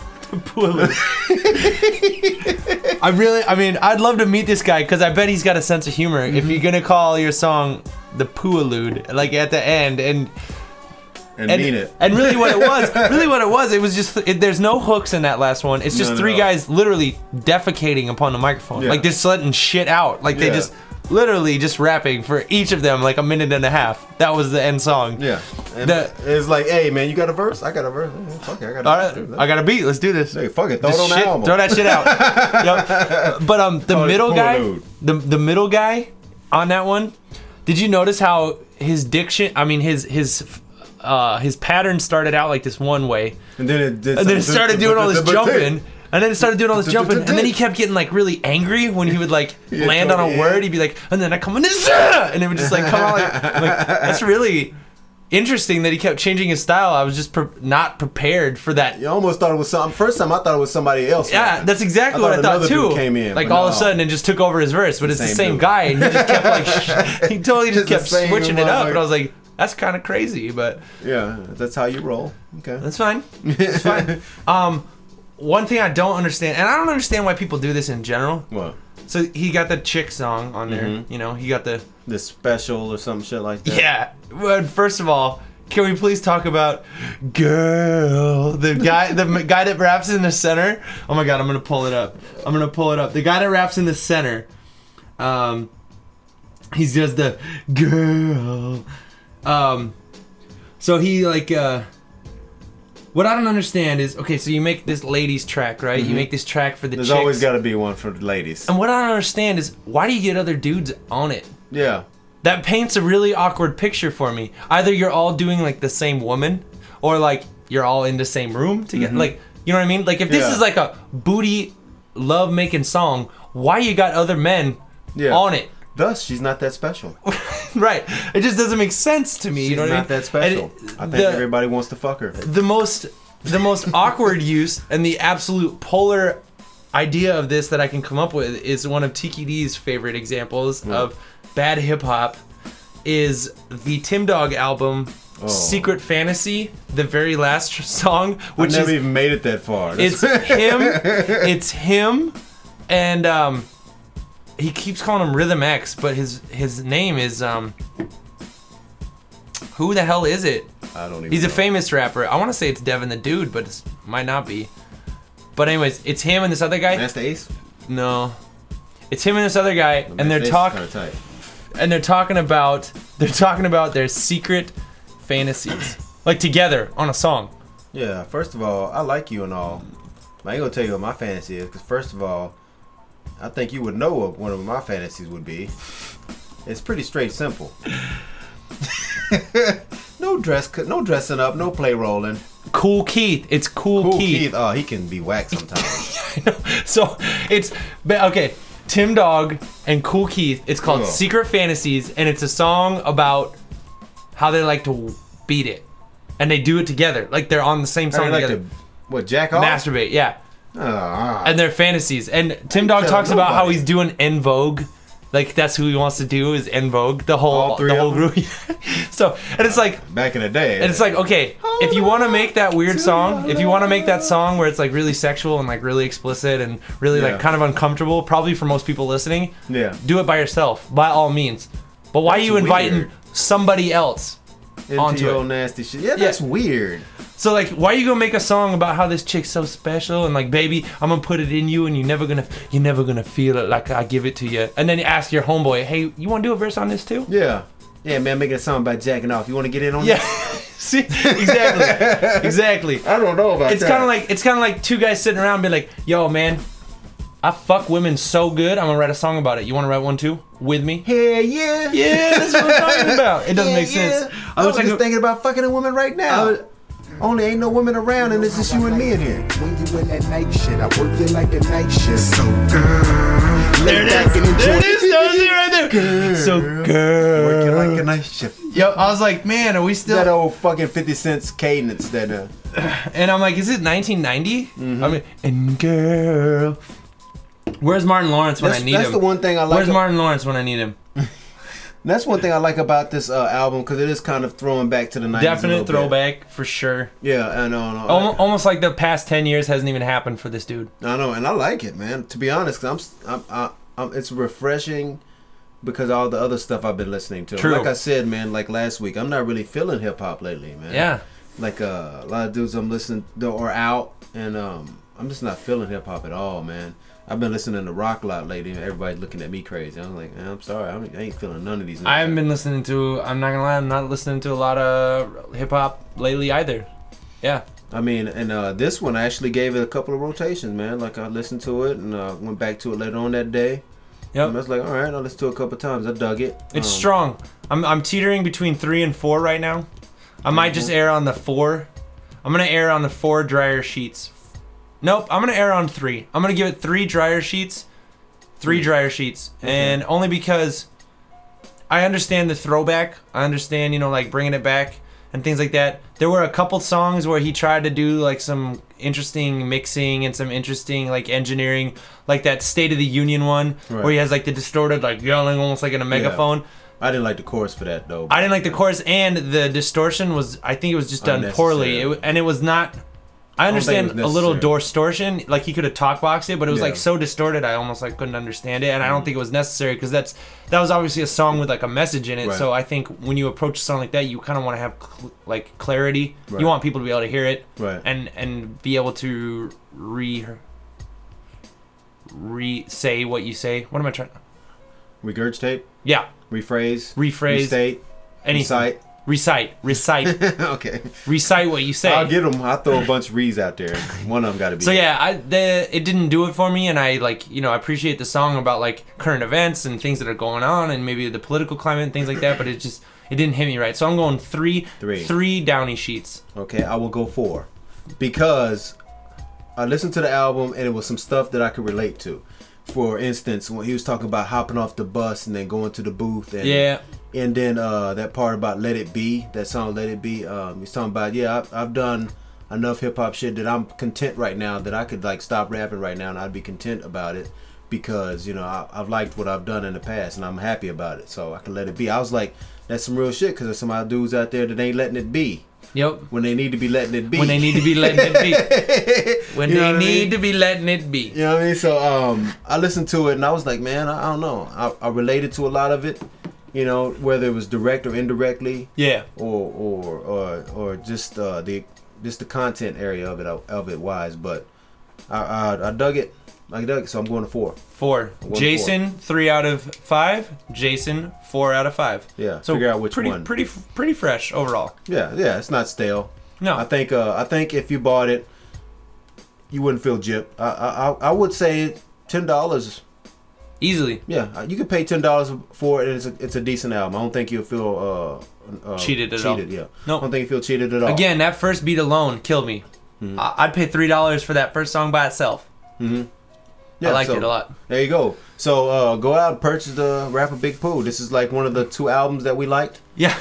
I really, I mean, I'd love to meet this guy because I bet he's got a sense of humor. Mm-hmm. If you're gonna call your song the Pooalude, like at the end, and And, and, mean it. and really what it was, really what it was, it was just, it, there's no hooks in that last one. It's just No, no, three no. guys literally defecating upon the microphone. Yeah. Like they're just letting shit out. Like they Yeah. just, literally just rapping for each of them like a minute and a half. That was the end song. Yeah. And The- it's like, hey, man, you got a verse? I got a verse. Yeah, fuck it, I got a All verse. right, I got a beat. Let's do this. Hey, fuck it, throw Just it on the shit- album. Throw that shit out. Yep. But um, the Oh, it's middle poor guy, dude. the the middle guy on that one. Did you notice how his diction? I mean, his his uh his pattern started out like this one way, And then it did and then it some- started doing all this jumping. And then it started doing all this But- jumping, and then he kept getting like really angry when he would like Yeah, land on a totally, word. yeah. He'd be like, and then I come in this, and it would just like come out like, like that's really interesting that he kept changing his style. I was just pre- not prepared for that. You almost thought it was some. First time I thought it was somebody else. Yeah, man. that's exactly I what I thought thought another too. dude came in, like but all of a no. sudden it just took over his verse, but it's the Same same dude. guy, and he just kept like sh- he totally just It's the kept same switching it up, motherfucker. and I was like, that's kind of crazy, but Yeah, that's how you roll. Okay. that's fine. It's fine. Um, one thing I don't understand, and I don't understand why people do this in general. What? So he got the chick song on there, Mhm. you know. He got the The special or some shit like that. yeah. But first of all, can we please talk about girl? The guy, the m- guy that raps in the center. Oh my god, I'm gonna pull it up. I'm gonna pull it up. The guy that raps in the center. Um, he's just the girl. Um, so he like uh. What I don't understand is, okay, so you make this ladies track, right? You make this track for the There's chicks. always got to be one for the ladies. And what I don't understand is, why do you get other dudes on it? Yeah. That paints a really awkward picture for me. Either you're all doing like the same woman, or like you're all in the same room together. Like, you know what I mean? Like if this Yeah. is like a booty love making song, why you got other men Yeah. on it? Thus, she's not that special. Right. It just doesn't make sense to me. She's you know what I not mean? that special. And I think the- everybody wants to fuck her. the most the most awkward use and the absolute polar idea of this that I can come up with is one of Tiki D's favorite examples of bad hip hop is the Tim Dog album Oh. Secret Fantasy, the very last song, I which never is even made it that far. it's him it's him and um he keeps calling him Rhythm X, but his his name is um who the hell is it? I don't even He's a know. famous rapper. I want to say it's Devin the Dude, but it might not be. But anyways, it's him and this other guy. Master Ace? No, it's him and this other guy, and they're Master Ace is talking kinda tight. and they're talking about they're talking about their secret fantasies, like together on a song. Yeah, first of all, I like you and all. I ain't gonna tell you what my fantasy is, because first of all, I think you would know what one of my fantasies would be. It's pretty straight simple. no dress, no dressing up, no play rolling. Cool Keith. It's Cool, Cool Keith. Keith, oh, he can be whacked sometimes. I know. So it's but okay. Tim Dog and Cool Keith. It's called Ugh. Secret Fantasies, and it's a song about how they like to beat it, and they do it together. Like they're on the same How song they like together. to, what, jack off? Masturbate, yeah. Ah. And their fantasies. And Tim Dog telling talks about how nobody. he's doing En Vogue. Like that's who he wants to do is En Vogue. The whole All three the whole of them? group. So and it's like Back in the day. and it's like, okay, if you want to make that weird song, if you want to make that song where it's like really sexual and like really explicit and really Yeah. like kind of uncomfortable, probably for most people listening, yeah. do it by yourself, by all means. But why are That's you inviting weird. somebody else? Into onto your it. nasty shit. Yeah, that's weird. So like, why are you gonna make a song about how this chick's so special and like, baby, I'm gonna put it in you and you're never gonna, you're never gonna feel it like I give it to you, and then you ask your homeboy, hey, you want to do a verse on this too? Yeah. Yeah, man, making a song about jacking off. You want to get in on Yeah. that? See, exactly, exactly. I don't know about It's that. kind of like it's kind of like two guys sitting around and be like, yo, man, I fuck women so good, I'm gonna write a song about it. You want to write one too with me? Hell yeah. Yeah, that's what I'm talking about. It doesn't Yeah, make sense. yeah. I was wish just could- thinking about fucking a woman right now. I was- Only ain't no women around, and it's just you and me in here. When you in that night shit, I work you like a night shift. So girl, There it is. There it is. That was it right there. Girl. So girl. Working like a night shift. Yo, I was like, man, are we still? That old fucking fifty cents cadence that uh And I'm like, is it nineteen ninety? Mm-hmm. I mean, and girl. Where's Martin Lawrence when that's, I need that's him? the one thing I like. Where's ab- Martin Lawrence when I need him? That's one thing I like about this uh, album because it is kind of throwing back to the nineties. a Definite little bit. throwback for sure. Yeah, I know. I know. Almost, almost like the past ten years hasn't even happened for this dude. I know, and I like it, man. To be honest, 'cause I'm, I'm, I, I'm, it's refreshing because of all the other stuff I've been listening to. True. Like I said, man, like last week, I'm not really feeling hip hop lately, man. Yeah. Like uh, a lot of dudes I'm listening to are out, and um, I'm just not feeling hip hop at all, man. I've been listening to rock a lot lately. Everybody's looking at me crazy. I'm like, man, I'm sorry, I, I ain't feeling none of these. I haven't been listening to. I'm not gonna lie. I'm not listening to a lot of hip hop lately either. Yeah. I mean, and uh, this one I actually gave it a couple of rotations, man. Like I listened to it and uh, went back to it later on that day. Yep. And I was like, all right, I'll listen to it a couple of times. I dug it. It's Um, strong. I'm I'm teetering between three and four right now. I might just err on the four. I'm gonna err on the four dryer sheets. Nope. I'm gonna err on three. I'm gonna give it three dryer sheets. Three dryer sheets, and only because I understand the throwback. I understand, you know, like bringing it back and things like that. There were a couple songs where he tried to do like some interesting mixing and some interesting like engineering, like that State of the Union one Right. where he has like the distorted like yelling almost like in a megaphone. I didn't like the chorus for that though. I didn't like the chorus, and the distortion was, I think it was just done poorly. It, wa- and it was not, I don't think it understand was a little necessary. distortion, like he could have talk boxed it, but it was Yeah. like so distorted I almost like couldn't understand it, and I don't think it was necessary because that's, that was obviously a song with like a message in it, Right. so I think when you approach a song like that, you kind of want to have cl- like clarity. Right. You want people to be able to hear it, Right. and, and be able to re, re, say what you say. What am I trying, Regurgitate, yeah, rephrase, rephrase, restate, anything. recite. Recite, recite, Okay. recite what you say. I'll get them. I'll throw a bunch of re's out there. One of them got to be. So yeah, I the it didn't do it for me, and I like you know I appreciate the song about like current events and things that are going on, and maybe the political climate and things like that. But it just it didn't hit me right. So I'm going three, Three. three Downy sheets. Okay, I will go four because I listened to the album and it was some stuff that I could relate to. For instance, when he was talking about hopping off the bus and then going to the booth, and Yeah, and then uh, that part about "Let It Be," that song "Let It Be." Um, he's talking about, yeah, I've, I've done enough hip hop shit that I'm content right now that I could like stop rapping right now and I'd be content about it because you know I, I've liked what I've done in the past and I'm happy about it, so I can let it be. I was like, that's some real shit because there's some other dudes out there that ain't letting it be yep. when they need to be letting it be. When they need to be letting it be. When You know they what I need mean? to be letting it be. You know what I mean? So um, I listened to it and I was like, man, I, I don't know. I, I related to a lot of it, you know, whether it was direct or indirectly, Yeah. or or or, or just uh, the just the content area of it of it wise. But I, I I dug it. I dug it. So I'm going to four. Four. One Jason, three out of five. Jason, four out of five. Yeah. So figure out which pretty, one. pretty, pretty fresh overall. Yeah, yeah. It's not stale. No. I think uh, I think if you bought it, you wouldn't feel gypped. I I I I would say ten dollars. Easily. Yeah, you could pay ten dollars for it, and it's a, it's a decent album. I don't think you'll feel uh, uh, Cheated at cheated, all. Yeah, Nope. I don't think you feel cheated at all. Again, that first beat alone killed me. Mm-hmm. I- I'd pay three dollars for that first song by itself. yeah, I liked so, it a lot. There you go. So uh, go out and purchase the Rapper Big Pooh. This is like one of the two albums that we liked. Yeah.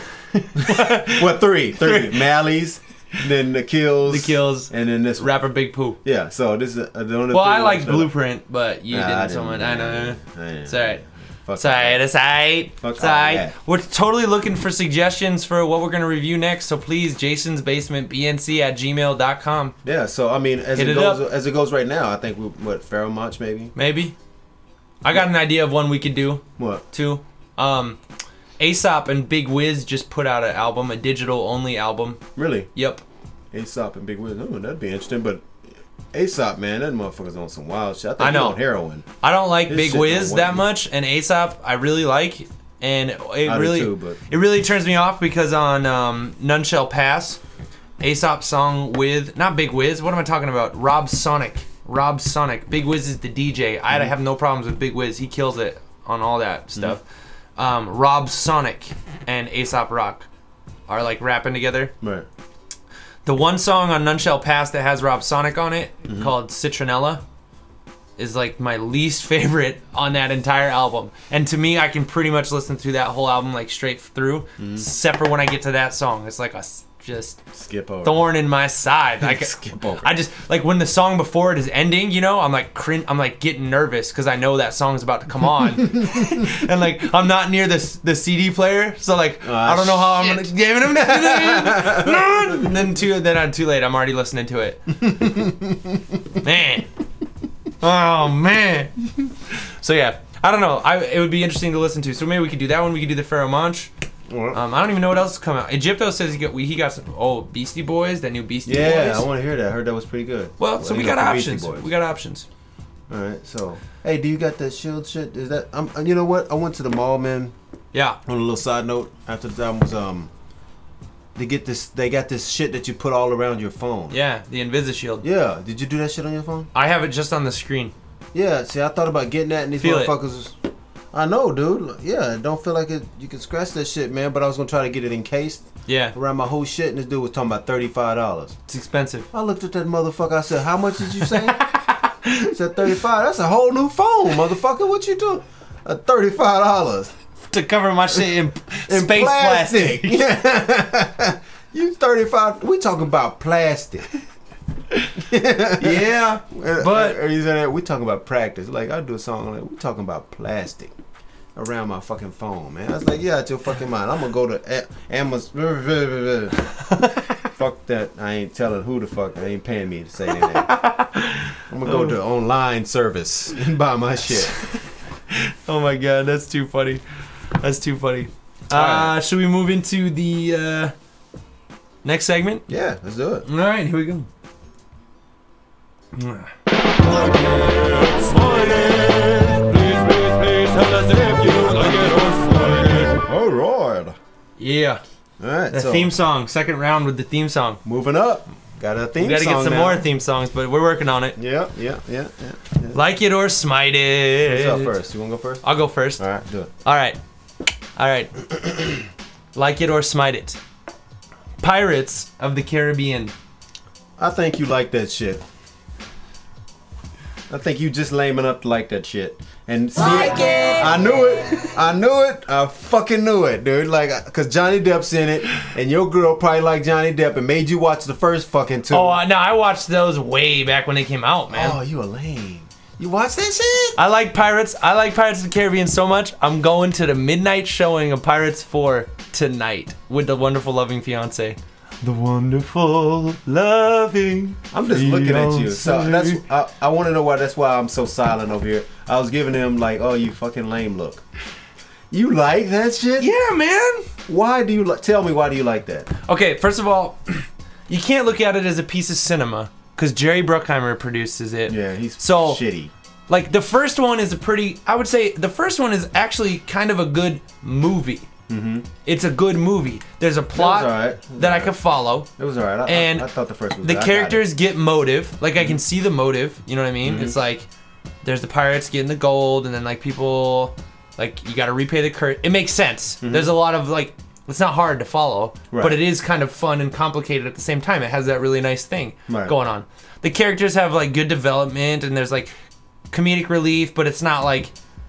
What three? Three. Mally's, then the Kills, The Kills, and then this one. Rapper Big Pooh. Yeah. So this is uh, the only. Well, three I liked ones that- Blueprint, but you Nah, didn't I so much. I know. It's It's alright. Fuck It's alright. It's alright. Fuck It's all alright. that. We're totally looking for suggestions for what we're going to review next. So please, Jason's Basement B N C at gmail dot com. Yeah. So I mean, as Hit it, it goes, up. as it goes right now, I think we what Pharaoh Monch maybe. Maybe. I got an idea of one we could do What? too. Um, Aesop and Big Wiz just put out an album, a digital only album. Really? Yep. Aesop and Big Wiz. Oh, that'd be interesting. But Aesop, man, that motherfucker's on some wild shit. I think I know. he's on heroin. I don't like His Big shit Wiz don't that work. much, and Aesop I really like, and it I do really too, but- it really turns me off because on um, None Shall Pass, Aesop's song with not Big Wiz. What am I talking about? Rob Sonic. Rob Sonic. Big Wiz is the D J. I Mm-hmm. have no problems with Big Wiz. He kills it on all that stuff. Um, Rob Sonic and Aesop Rock are like rapping together. Right. The one song on None Shall Pass that has Rob Sonic on it, Mm-hmm. called Citronella, is like my least favorite on that entire album. And to me, I can pretty much listen through that whole album like straight through, Mm-hmm. except for when I get to that song. It's like a s- just Skip over. thorn in my side. Like Skip over. I just like when the song before it is ending, you know, I'm like crin- I'm like getting nervous because I know that song's about to come on, and like I'm not near the the C D player, so like I don't know how I'm gonna give him that. And then too then I'm too late. I'm already listening to it. Man, oh man. So yeah, I don't know. I it would be interesting to listen to. So maybe we could do that one. We could do the Pharaoh Monch. Um, I don't even know what else is coming out. Egypto says he got we, he got some oh Beastie Boys, that new Beastie Yeah, Boys. I want to hear that. I heard that was pretty good. Well, so you we know, got from Beastie options. Boys. We got options. All right, so hey, do you got that Shield shit? Is that um? You know what? I went to the mall, man. Yeah. On a little side note, after the album was um, they get this. They got this shit that you put all around your phone. Yeah, the Invisishield. Yeah. Did you do that shit on your phone? I have it just on the screen. Yeah. See, I thought about getting that, and these Feel it. motherfuckers. I know, dude. Yeah, don't feel like it. You can scratch that shit, man. But I was gonna try to get it encased Yeah, around my whole shit, and this dude was talking about thirty-five dollars. it's expensive. I looked at that motherfucker. I said, "How much did you say?" He said thirty-five. That's a whole new phone, motherfucker. What you doing? Uh, thirty-five dollars To cover my shit in, in space plastic. plastic. Yeah. You thirty-five. We talking about plastic. Yeah, but- or you saying we talking about practice. Like I do a song like we talking about plastic around my fucking phone, man. I was like, yeah, out your fucking mind. I'm gonna go to a- Amazon. Fuck that. I ain't telling who the fuck. They ain't paying me to say anything. I'm gonna go to online service and buy my shit. Oh my god, that's too funny. That's too funny. Uh, Alright. should we move into the uh, next segment? Yeah, let's do it. All right, here we go. All right. Yeah, All right. the so theme song. Second round with the theme song. moving up. Got a theme We got to song get some now. more theme songs, but we're working on it. Yeah, yeah, yeah, yeah. yeah. Like it or smite it. What's up first? You wanna go first? I'll go first. All right, do it. All right. All right. Like it or smite it. Pirates of the Caribbean. I think you like that shit. I think you just lame enough to like that shit. And see, I knew it. I knew it. I fucking knew it, dude. Like, cause Johnny Depp's in it, and your girl probably liked Johnny Depp and made you watch the first fucking two. Oh, uh, no, I watched those way back when they came out, man. Oh, you a lame. You watch that shit? I like Pirates. I like Pirates of the Caribbean so much. I'm going to the midnight showing of Pirates four tonight with the wonderful loving fiance. The wonderful loving. I'm just looking at you. So fiancé. that's I, I want to know why. That's why I'm so silent over here. I was giving him like, oh, you fucking lame look. You like that shit? Yeah, man. Why do you like? Tell me why do you like that? Okay, first of all, you can't look at it as a piece of cinema because Jerry Bruckheimer produces it. Yeah, he's So- shitty. Like the first one is a pretty. I would say the first one is actually kind of a good movie. Mm-hmm. It's a good movie. There's a plot alright. It was that I alright. could follow. It was alright. I, And I, I thought the first was The good. I got characters get motive. Like I can see the motive. You know what I mean? Mm-hmm. It's like there's the pirates getting the gold, and then like people, like you got to repay the curse. It makes sense. There's a lot of like. It's not hard to follow, Mm-hmm. Right. but it is kind of fun and complicated at the same time. It has that really nice thing Right. going on. The characters have like good development, and there's like comedic relief, but it's not like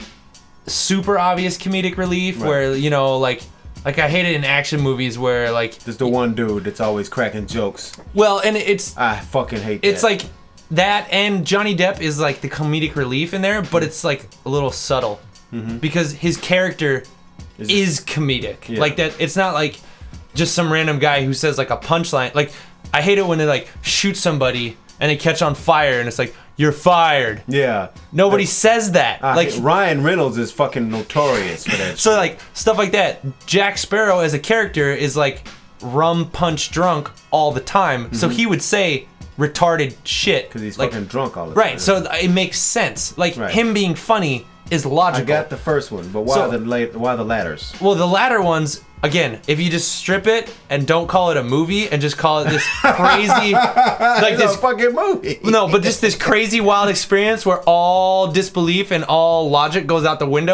super obvious comedic relief Right. where you know like like I hate it in action movies where like it. There's the one dude that's always cracking jokes. well, and it's I fucking hate that. it's like that, and Johnny Depp is like the comedic relief in there, but it's like a little subtle because his character Is is, it- comedic. Yeah. Like that, it's not like just some random guy who says like a punchline. Like I hate it when they like shoot somebody and they catch on fire and it's like you're fired. yeah. Nobody The- says that. I like hate- Ryan Reynolds is fucking notorious for that. so shit. like stuff like that. Jack Sparrow as a character is like rum punch drunk all the time. So he would say retarded shit because he's like, fucking drunk all the right. time. So it makes sense. Like Right. him being funny is I logical. got the first one, but why So- the late? Why the ladders? well, the latter ones, again, if you just strip it and don't call it a movie and just call it this crazy, like It's this a fucking movie. no, but just this crazy wild experience where all disbelief and all logic goes out the window.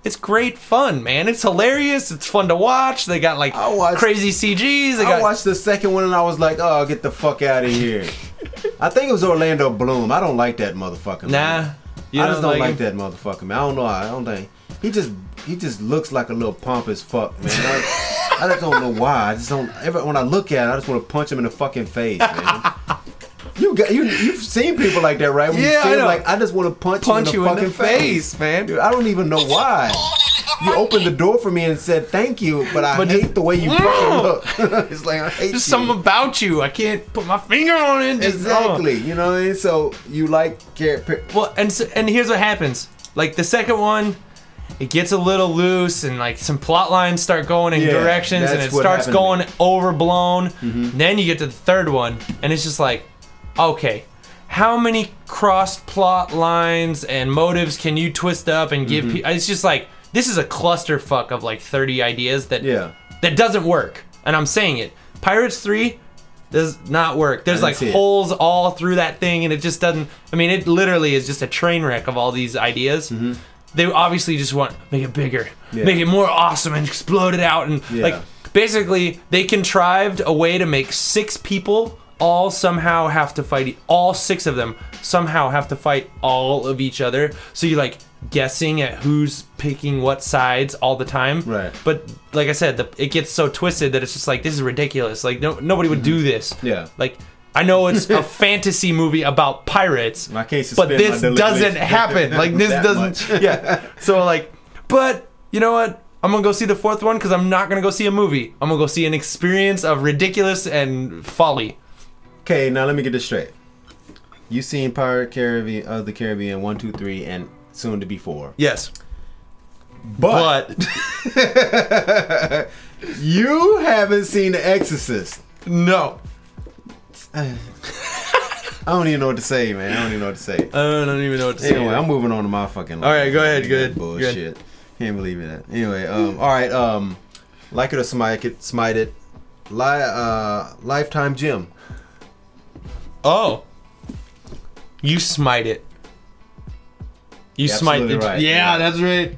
It's great fun, man. It's hilarious. It's fun to watch. They got like I watched- crazy C Gs. They I got watched the second one and I was like, oh, get the fuck out of here. I think it was Orlando Bloom. I don't like that motherfucker. nah. Man. You I just don't like, him? that motherfucker, man. I don't know. I don't think he just he just looks like a little pompous fuck, man. I, I just don't know why. I just don't. Ever when I look at it, I just want to punch him in the fucking face, man. You got you you've seen people like that, right? When Yeah, you see I him, know. like I just want to punch, Punch you you in the in fucking the face. face, man. Dude, I don't even know why. You opened the door for me and said thank you, but I But hate just- the way you fucking look. It's like I hate Just you. something about you. I can't put my finger on it. Just- Exactly. You know what I mean? So you like character. oh. Well, and so, and here's what happens. Like the second one, it gets a little loose, and like some plot lines start going in Yeah, directions, and that's it what starts happened to going me. overblown. Then you get to the third one, and it's just like, okay, how many cross plot lines and motives can you twist up and give? Mm-hmm. Pe- it's just like this is a clusterfuck of like thirty ideas that Yeah. that doesn't work. And I'm saying it. Pirates three does not work. There's didn't like see it. holes all through that thing, and it just doesn't. I mean, it literally is just a train wreck of all these ideas. They obviously just want make it bigger, Mm-hmm. Yeah. make it more awesome, and explode it out. And Yeah. like basically, they contrived a way to make six people all somehow have to fight. e- All six of them somehow have to fight all of each other. So you're like guessing at who's picking what sides all the time. Right. But like I said, the, it gets so twisted that it's just like this is ridiculous. Like no, nobody would do this. Mm-hmm. Yeah. Like I know it's a fantasy movie about pirates, I can't but suspend my this deli- doesn't happen. Like this that doesn't. much. Yeah. So like, but you know what? I'm gonna go see the fourth one because I'm not gonna go see a movie. I'm gonna go see an experience of ridiculous and folly. Okay, now let me get this straight. You seen Pirate Caribbean of the Caribbean one, two, three, and soon to be four. Yes, But, but you haven't seen The Exorcist. no. I don't even know what to say, man. I don't even know what to say. I don't even know what to say. Anyway, I'm moving on to my fucking life. All right, go ahead, go ahead, Bullshit. Can't believe it. Anyway, um, all right, um, like it or smite it, smite it. Li- uh, Lifetime Gym. Oh, you smite it. You You're smite the. absolutely right. Yeah, Yeah. that's right.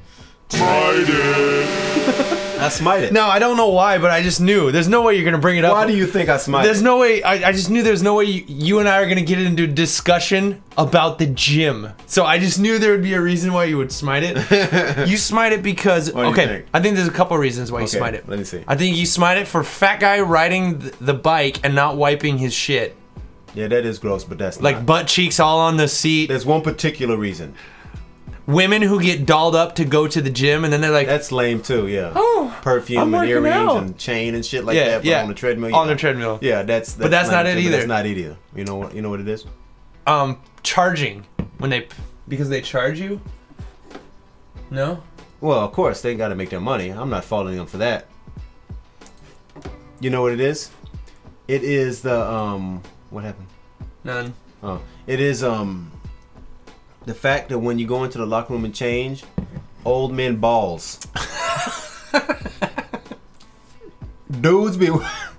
I smite it. No, I don't know why, but I just knew. There's no way you're gonna bring it up. Why do you think I smite There's it? no way. I, I just knew there's no way you, you and I are gonna get into discussion about the gym. So I just knew there would be a reason why you would smite it. You smite it because What do you okay. think? I think there's a couple reasons why you Okay, smite it. let me see. I think you smite it for fat guy riding th- the bike and not wiping his shit, Yeah, that is gross, but that's like not. butt cheeks all on the seat. There's one particular reason. Women who get dolled up to go to the gym and then they're like, That's lame too. Yeah. Oh, Perfume I'm and working earrings out. and chain and shit like Yeah, that. But yeah. on the treadmill. On yeah. the treadmill. Yeah, that's. that's But that's not lame it too, but either. That's not it either. You know what? You know what it is? um, charging when they because they charge you. No. Well, of course they got to make their money. I'm not faulting them for that. You know what it is? It is the um. What happened? None. Oh, it is um. The fact that when you go into the locker room and change, old men balls. Dudes be.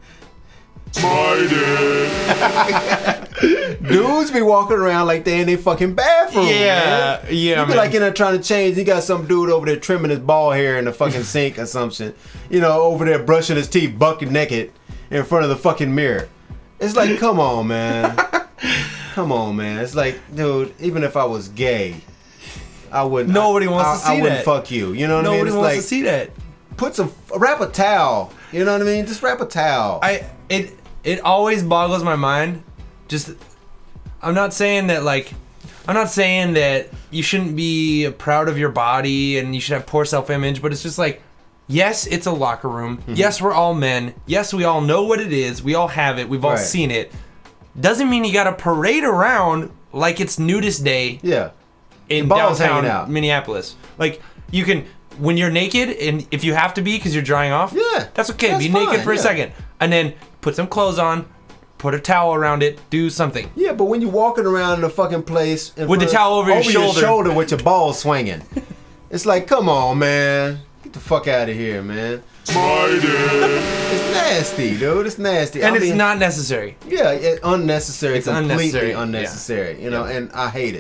Dudes be walking around like they in their fucking bathroom. Yeah, man. yeah, You be man. like in there trying to change. You got some dude over there trimming his bald hair in the fucking sink or something. You know, over there brushing his teeth, bucket naked, in front of the fucking mirror. It's like, come on, man. Come on, man. It's like, dude, even if I was gay, I wouldn't. Nobody I, wants I, to see I wouldn't that. fuck you. You know what I Nobody mean? It's wants like, to see that. put some, wrap a towel. You know what I mean? Just wrap a towel. I it it always boggles my mind. Just I'm not saying that like I'm not saying that you shouldn't be proud of your body and you should have poor self-image, but it's just like yes, it's a locker room. Mm-hmm. Yes, we're all men. Yes, we all know what it is. We all have it. We've all Right. seen it. Doesn't mean you got to parade around like it's nudist day yeah. in balls downtown hanging out. Minneapolis. Like you can when you're naked and if you have to be because you're drying off, Yeah, that's okay. that's be naked fine, for a yeah. second and then put some clothes on, put a towel around it, do something. Yeah, but when you're walking around the fucking place in With the front- towel over your shoulder. shoulder with your balls swinging, it's like, come on, man, get the fuck out of here, man. It's nasty, dude. It's nasty, And I it's mean, not necessary. Yeah, it, unnecessary. It's completely unnecessary, unnecessary. yeah. You know, Yeah. and I hate it.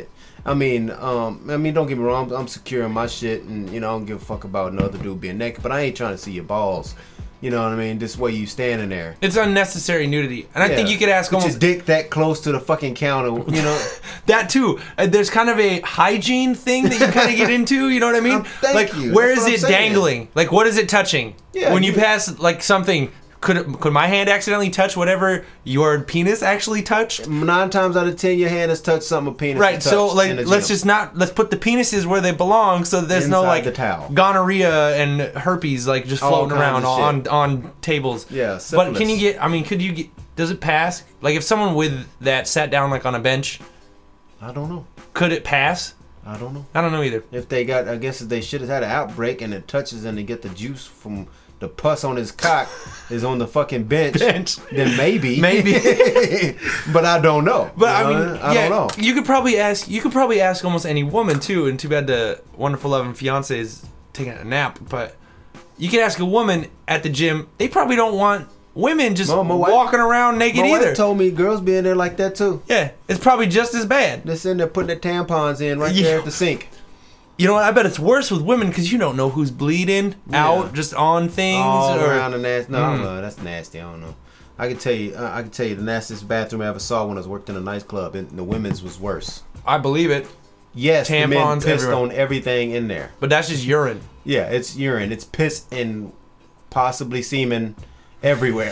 I mean, um, I mean, don't get me wrong. I'm, I'm secure in my shit, and you know, I don't give a fuck about another dude being naked. But I ain't trying to see your balls. You know what I mean? This way you standing there. It's unnecessary nudity, and I Yeah. think you could ask Put almost your dick that close to the fucking counter. You know. that too. Uh, there's kind of a hygiene thing that you kind of get into. You know what I mean? Um, thank like, you. where That's is what it I'm saying. dangling? Like, what is it touching? Yeah, when you you- pass like something, could it, could my hand accidentally touch whatever your penis actually touched? Nine times out of ten, your hand has touched something a penis. Right, has so touched like in the let's gym. just not let's put the penises where they belong, so there's no Inside like the towel. gonorrhea and herpes like just All floating kinds around of on shit. on tables. Yeah, but syphilis. can you get? I mean, could you get? Does it pass? Like if someone with that sat down like on a bench, I don't know. could it pass? I don't know. I don't know either. If they got, I guess if they should have had an outbreak and it touches and they get the juice from the pus on his cock is on the fucking bench, Bench. then maybe, Maybe. but I don't know. But You I know, mean, I yeah, don't know. you could probably ask. You could probably ask almost any woman too. And too bad the wonderful loving fiance is taking a nap. But you could ask a woman at the gym. They probably don't want women just No, my wife- walking around naked My either. wife told me girls be in there like that too. Yeah, it's probably just as bad. They're sitting there putting their tampons in right Yeah. there at the sink. You know what? I bet it's worse with women because you don't know who's bleeding out just on things. All or, around the nasty. No, I Mm. don't know. That's nasty. I don't know. I can tell you. Uh, I can tell you the nastiest bathroom I ever saw when I was worked in a nightclub, and the women's was worse. I believe it, Yes, the men Tampons pissed everywhere. on everything in there. but that's just urine. Yeah, it's urine. It's piss and possibly semen everywhere.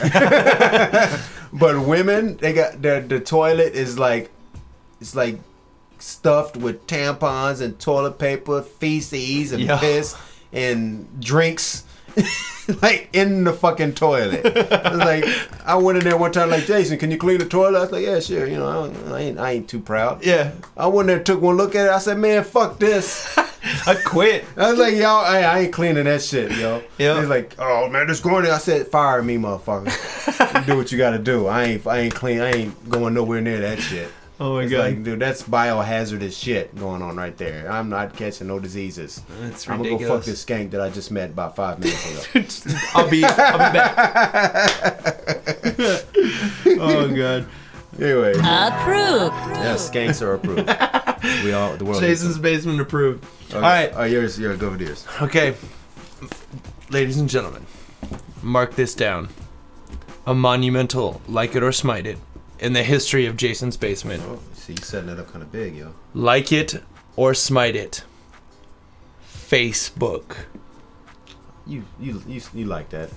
But women, they got the the toilet is like it's like stuffed with tampons and toilet paper, feces and Yeah. piss and drinks. Like in the fucking toilet. It's like I went in there one time like, Jason, can you clean the toilet? I was like, yeah, sure. You know, I, don't, I ain't I ain't too proud. Yeah, I went there, took one look at it. I said, man, fuck this. I quit. I was like, y'all, I, I ain't cleaning that shit, yo. Yeah. He's like, oh man, this going in. I said, fire me, motherfucker. You do what you gotta do. I ain't, I ain't clean. I ain't going nowhere near that shit. Oh my It's god, like, dude, that's biohazardous shit going on right there. I'm not catching no diseases. that's I'm gonna go fuck ridiculous. this skank that I just met about five minutes ago. I'll be, I'll be back. Oh god. Anyway, Approved. yeah, skanks are approved. We all, the world. Jason's basement approved. needs them. All right. Oh, yours, yours, go with yours. Okay, ladies and gentlemen, mark this down. A monumental, like it or smite it, in the history of Jason's basement. Oh, see, you setting it up kind of big, yo. Like it or smite it. Facebook. You, you, you, you like that?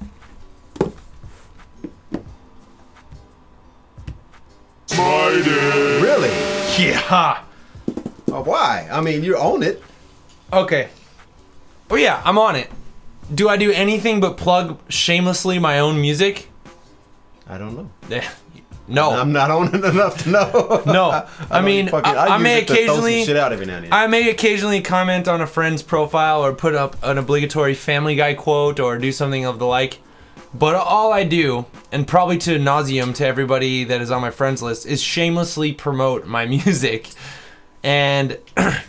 Really? Yeah. Oh, why? I mean, you own it. Okay. Oh yeah, I'm on it. Do I do anything but plug shamelessly my own music? I don't know. Eh, No. I'm not on it enough to know. No. I, I mean, fucking- I- I use may it to throw some occasionally- shit out every now and then. I may occasionally comment on a friend's profile or put up an obligatory Family Guy quote or do something of the like. But all I do, and probably to nauseum to everybody that is on my friends list, is shamelessly promote my music. And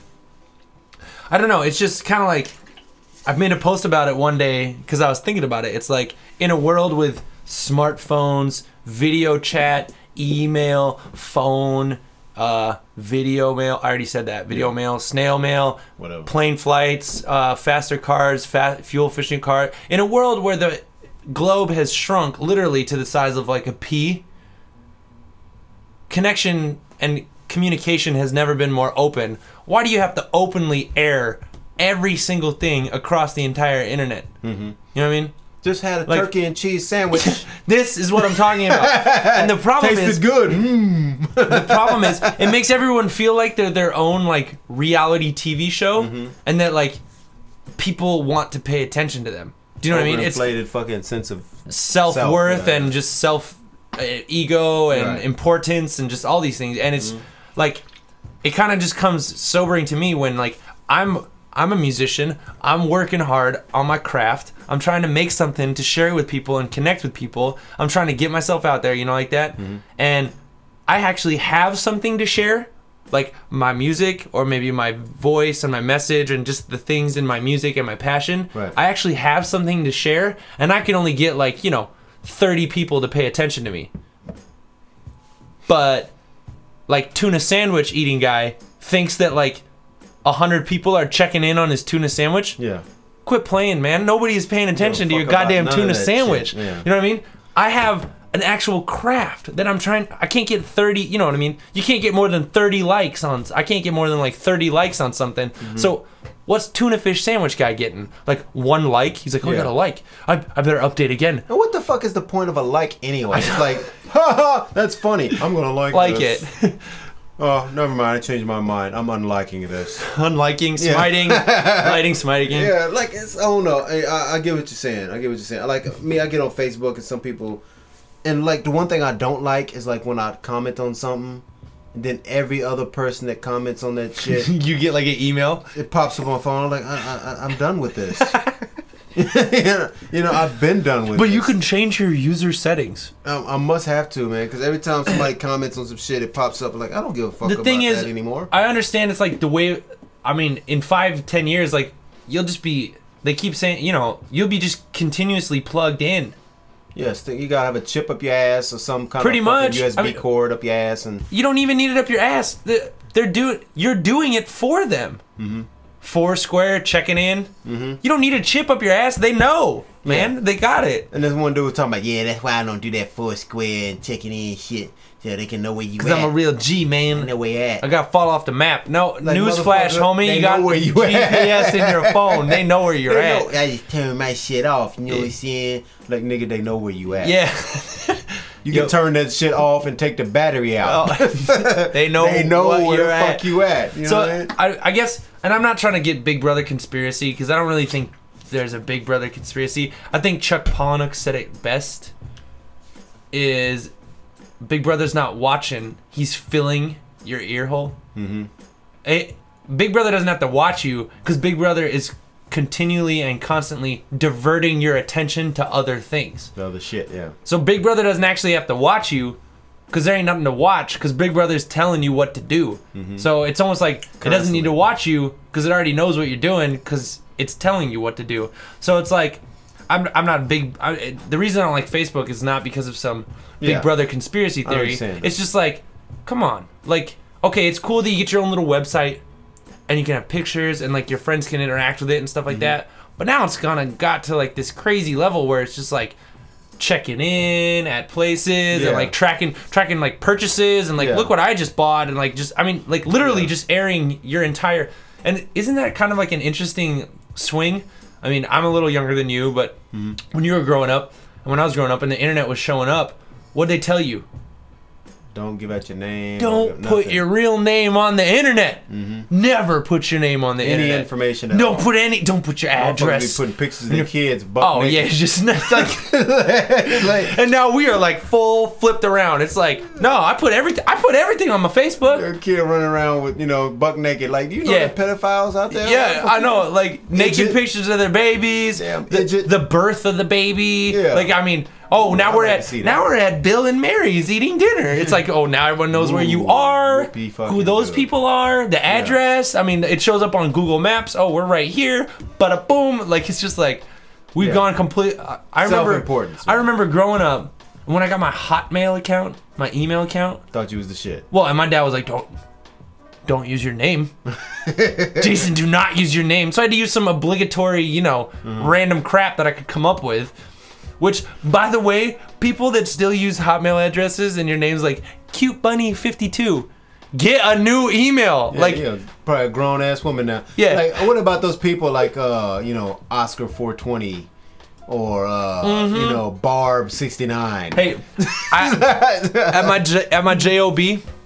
I don't know, it's just kind of like, I've made a post about it one day because I was thinking about it. It's like, in a world with smartphones, video chat, email, phone, uh, video mail. I already said that. Video mail, snail mail, Whatever. plane flights, uh, faster cars, fa- fuel efficient car. In a world where the globe has shrunk literally to the size of like a pea, connection and communication has never been more open. Why do you have to openly air every single thing across the entire internet? Mm-hmm. You know what I mean? Just had a Like- turkey and cheese sandwich. This is what I'm talking about. And the problem Tasted is, good. Mm. the problem is, it makes everyone feel like they're their own like reality T V show, Mm-hmm. and that like people want to pay attention to them. Do you know what I mean? It's Overinflated fucking sense of self Self, worth yeah. and just self uh, ego and Right. importance and just all these things. And it's like, it kind of just comes sobering to me when like I'm I'm a musician. I'm working hard on my craft. I'm trying to make something to share with people and connect with people. I'm trying to get myself out there, you know, like that. And I actually have something to share, like my music or maybe my voice and my message and just the things in my music and my passion. Right. I actually have something to share, and I can only get like, you know, thirty people to pay attention to me. But like tuna sandwich eating guy thinks that like a hundred people are checking in on his tuna sandwich. Yeah. Quit playing, man. Nobody is paying attention to your fuck about goddamn none tuna of that sandwich. shit, yeah. You know what I mean? I have an actual craft that I'm trying. I can't get thirty. You know what I mean? You can't get more than thirty likes on. I can't get more than like thirty likes on something. Mm-hmm. So, what's tuna fish sandwich guy getting? Like one like? He's like, oh, I Yeah. got a like. I, I better update again. And what the fuck is the point of a like anyway? It's like, ha ha, that's funny. I'm gonna like Like this. it. Oh, never mind. I changed my mind. I'm unliking this. Unliking, smiting, lighting, smiting. Yeah, like it's. I don't know. I, I, I get what you're saying. I get what you're saying. Like me, I get on Facebook and some people, and like the one thing I don't like is like when I comment on something, and then every other person that comments on that shit, You get like an email. it pops up on my phone. I'm like, I, I, I'm done with this. you, know, you know, I've been done with. But this. you can change your user settings. Um, I must have to, man, because every time somebody comments on some shit, it pops up. Like, I don't give a fuck The about thing is, that anymore. I understand it's like the way. I mean, in five, ten years, like you'll just be. They keep saying, you know, you'll be just continuously plugged in. Yes, th- you gotta have a chip up your ass or some kind Pretty of fucking much. U S B I mean- cord up your ass, and You don't even need it up your ass. They're, they're doing. You're doing it for them. Mm-hmm. Foursquare checking in. Mm-hmm. You don't need a chip up your ass. They know, man. Yeah. They got it. and this one dude was talking about, yeah, that's why I don't do that Foursquare and checking in shit, so they can know where you Cause at. I'm a real G, man. know where you at. I got fall off the map. No, newsflash, motherfucker, homie. they You got know where you G P at. S in your phone. They know where you're They at. know- I just turn my shit off. You know what I'm saying? Like, nigga, they know where you at. Yeah. you Yo. can turn that shit off and take the battery out. Oh, they know. they know what where you're the at. fuck you at. You know So what I mean? I, I guess, and I'm not trying to get Big Brother conspiracy because I don't really think there's a Big Brother conspiracy. I think Chuck Palahniuk said it best. Is Big Brother's not watching; he's filling your ear hole. Mm-hmm. It, Big Brother doesn't have to watch you because Big Brother is continually and constantly diverting your attention to other things. The other shit, yeah. So Big Brother doesn't actually have to watch you because there ain't nothing to watch because Big Brother's telling you what to do. So it's almost like it doesn't need to watch you because it already knows what you're doing because it's telling you what to do. So it's like, I'm, I'm not big. I, the reason I don't like Facebook is not because of some Big Yeah. Brother conspiracy I theory. understand. It's just like, come on. Like, okay, it's cool that you get your own little website and you can have pictures and like your friends can interact with it and stuff like that. But now it's kind of got to like this crazy level where it's just like checking in at places Yeah. and like tracking tracking like purchases and like Yeah. look what I just bought and like just I mean like literally Yeah. just airing your entire. And isn't that kind of like an interesting swing? I mean, I'm a little younger than you, but Mm-hmm. when you were growing up and when I was growing up and the internet was showing up, what'd they tell you? Don't give out your name. Don't give put nothing. your real name on the internet. Never put your name on the Any internet. information at Don't all. put any. Don't put your Motherfuckers address. be putting pictures of their kids. Butt Oh naked. yeah, it's just it's like. like, And now we are like full flipped around. It's like no, I put everything. I put everything on my Facebook. their kid running around with, you know, buck naked. Like, do you know Yeah. the pedophiles out there? Yeah, I know. Like naked Idiot. pictures of their babies, Damn the, idiot. the birth of the baby. Yeah. Like I mean, oh now I'd we're like at to see that. now we're at Bill and Mary's eating dinner. It's like oh now everyone knows where you Ooh, are, whoopee fucking who those good. people are, the address. I mean, it shows up on Google Maps. Oh, we're right here. Bada boom. Like it's just like we've Yeah. gone complete. I, I remember. Self-importance, I man. remember growing up when I got my Hotmail account, my email account. Thought you was the shit. Well, and my dad was like, "Don't, don't use your name, Jason. Do not use your name." So I had to use some obligatory, you know, random crap that I could come up with. Which, by the way, people that still use Hotmail addresses and your name's like Cute Bunny fifty-two, get a new email. Yeah, like, yeah, probably a grown ass woman now. Yeah. Like, what about those people like, uh, you know, Oscar four twenty or uh, you know, Barb sixty-nine? hey, I, at my J- at my job,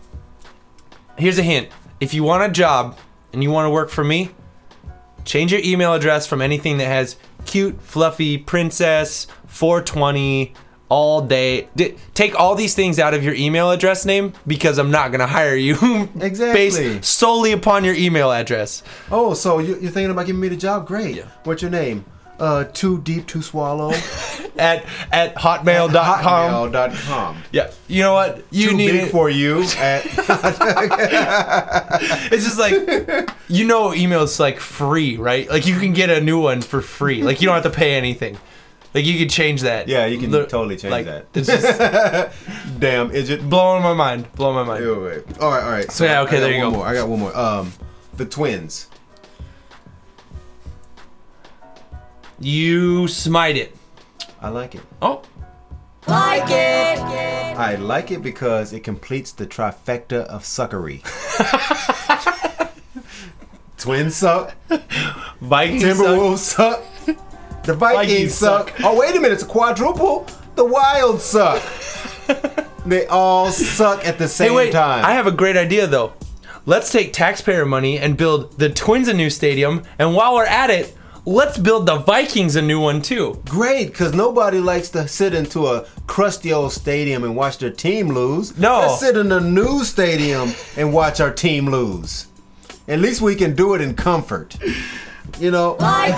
here's a hint: if you want a job and you want to work for me, change your email address from anything that has cute, fluffy, princess, four twenty, all day. D- take all these things out of your email address name because I'm not going to hire you Exactly. based solely upon your email address. Oh, so you, you're thinking about giving me the job? Great. Yeah. What's your name? Uh, too deep to swallow. At at hotmail dot com. Hotmail dot com. Yeah. You know what? You Too need big it. for you. At, It's just like, you know, email's like free, right? Like you can get a new one for free. Like you don't have to pay anything. Like you could change that. Yeah, you can Lit- totally change like, that. It's just Damn, is it? blowing my mind. Blowing my mind. Yo, wait. All right, all right. So, yeah, okay, I got there you one go. More. I got one more. Um, the twins. You smite it. I like it. Oh, I like it because it completes the trifecta of suckery. Twins suck. Vikings. Timberwolves suck. The Vikings, Vikings suck. suck. Oh, wait a minute. It's a quadruple. The Wild suck. They all suck at the same Hey, wait. time. I have a great idea though. Let's take taxpayer money and build the Twins a new stadium, and while we're at it, let's build the Vikings a new one too. Great, because nobody likes to sit into a crusty old stadium and watch their team lose. No. Let's sit in a new stadium and watch our team lose. At least we can do it in comfort. You know? Like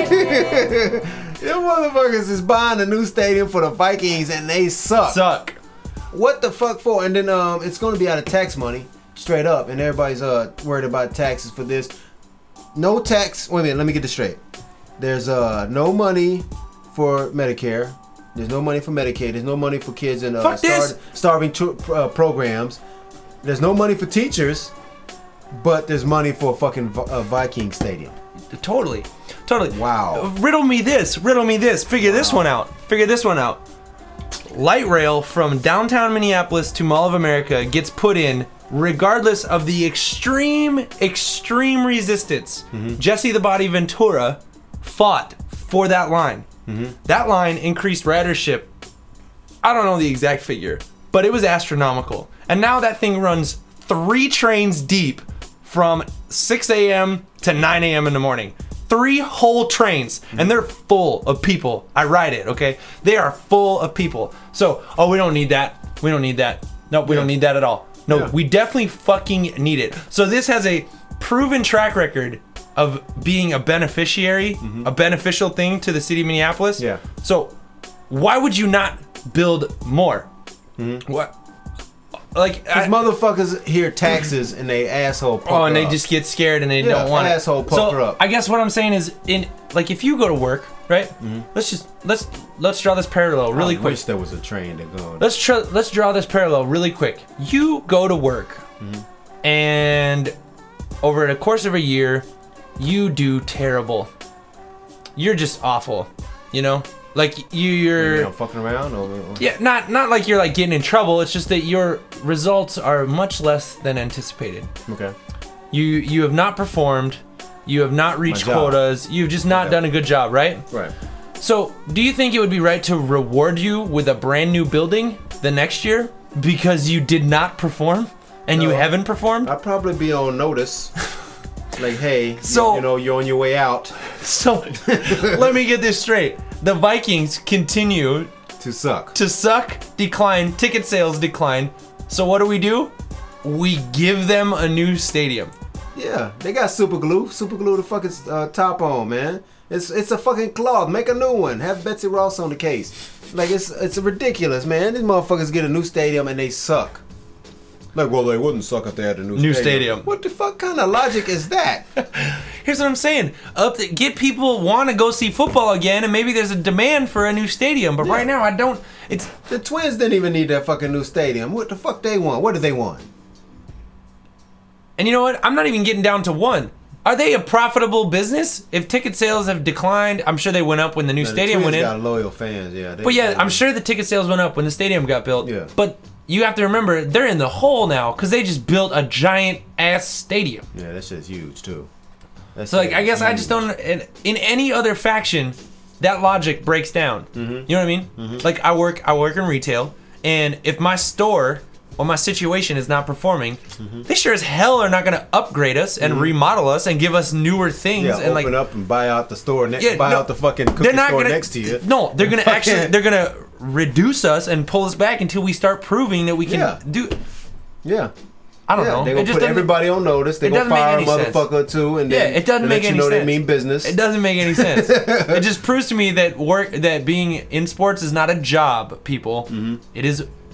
it! Them motherfuckers is buying a new stadium for the Vikings and they suck. Suck. What the fuck for? And then um, it's going to be out of tax money, straight up. And everybody's uh worried about taxes for this. No tax. Wait a minute, let me get this straight. There's uh no money for Medicare. There's no money for Medicaid. There's no money for kids in uh, Fuck this. starving tr- uh, programs. There's no money for teachers, but there's money for a fucking v- uh, Viking stadium. Totally. Totally. Wow. Riddle me this. Riddle me this. Figure this one out. Figure this one out. Light rail from downtown Minneapolis to Mall of America gets put in regardless of the extreme, extreme resistance. Mm-hmm. Jesse the Body Ventura fought for that line. Mm-hmm. That line increased ridership. I don't know the exact figure, but it was astronomical. And now that thing runs three trains deep from six a.m. to nine a.m. in the morning. Three whole trains, and they're full of people. I ride it, okay? They are full of people. So, oh, we don't need that. We don't need that. No, we Yeah. don't need that at all. No, Yeah. we definitely fucking need it. So this has a proven track record of being a beneficiary, a beneficial thing to the city of Minneapolis. Yeah. So why would you not build more? What? Like, I- These motherfuckers hear taxes and they asshole pucker oh, and they up. just get scared and they Yeah, don't want it. asshole pucker so up. I guess what I'm saying is, in like, if you go to work, right? Mm-hmm. Let's just let's let's draw this parallel really I quick. wish there was a train to go. Let's try, let's draw this parallel really quick. You go to work, Mm-hmm. and over the course of a year, you do terrible. You're just awful, you know. Like you, you're You know, fucking around or, or yeah, not not like you're like getting in trouble. It's just that your results are much less than anticipated. okay. You you have not performed. You have not reached job. quotas. You've just not Okay. done a good job, right? Right. So, do you think it would be right to reward you with a brand new building the next year because you did not perform and you No. haven't performed? I'd probably be on notice. Like, hey, So- you, you know, you're on your way out So, let me get this straight. The Vikings continue to suck. to suck, decline, ticket sales decline. So, what do we do? We give them a new stadium. Yeah, they got super glue. Super glue the fucking uh, top on, man. It's it's a fucking cloth. Make a new one. Have Betsy Ross on the case. Like it's it's ridiculous, man. These motherfuckers get a new stadium and they suck. Like, well, they wouldn't suck if they had a new, New stadium. stadium. What the fuck kind of logic is that? Here's what I'm saying: up, the, get people want to go see football again, and maybe there's a demand for a new stadium. But Yeah. right now, I don't. It's The Twins didn't even need that fucking new stadium. What the fuck they want? What do they want? and you know what? I'm not even getting down to one. Are they a profitable business? If ticket sales have declined, I'm sure they went up when the new Now, stadium the went Twins in. got loyal fans, yeah. They, But yeah, they- I'm sure the ticket sales went up when the stadium got built. Yeah. But you have to remember, they're in the hole now because they just built a giant ass stadium. Yeah, that shit's huge too. That So like, shit I is guess I huge. just don't. In, in any other faction, that logic breaks down. Mm-hmm. You know what I mean? Like I work, I work in retail, and if my store or my situation is not performing, Mm-hmm. they sure as hell are not going to upgrade us and remodel us and give us newer things. Yeah, and open like, up and buy out the store next. Yeah, buy no, out the fucking cookie they're not store gonna, next to you. No, they're gonna Fucking- actually they're gonna reduce us and pull us back until we start proving that we can Yeah. do. Yeah. I don't Yeah, know. they It gonna just put doesn't- everybody on notice. They it gonna doesn't make fire a any sense. motherfucker too, and Yeah, then it doesn't let make you any know sense. they mean business. It doesn't make any sense. It just proves to me that work, that being in sports is not a job, people. Mm-hmm. It is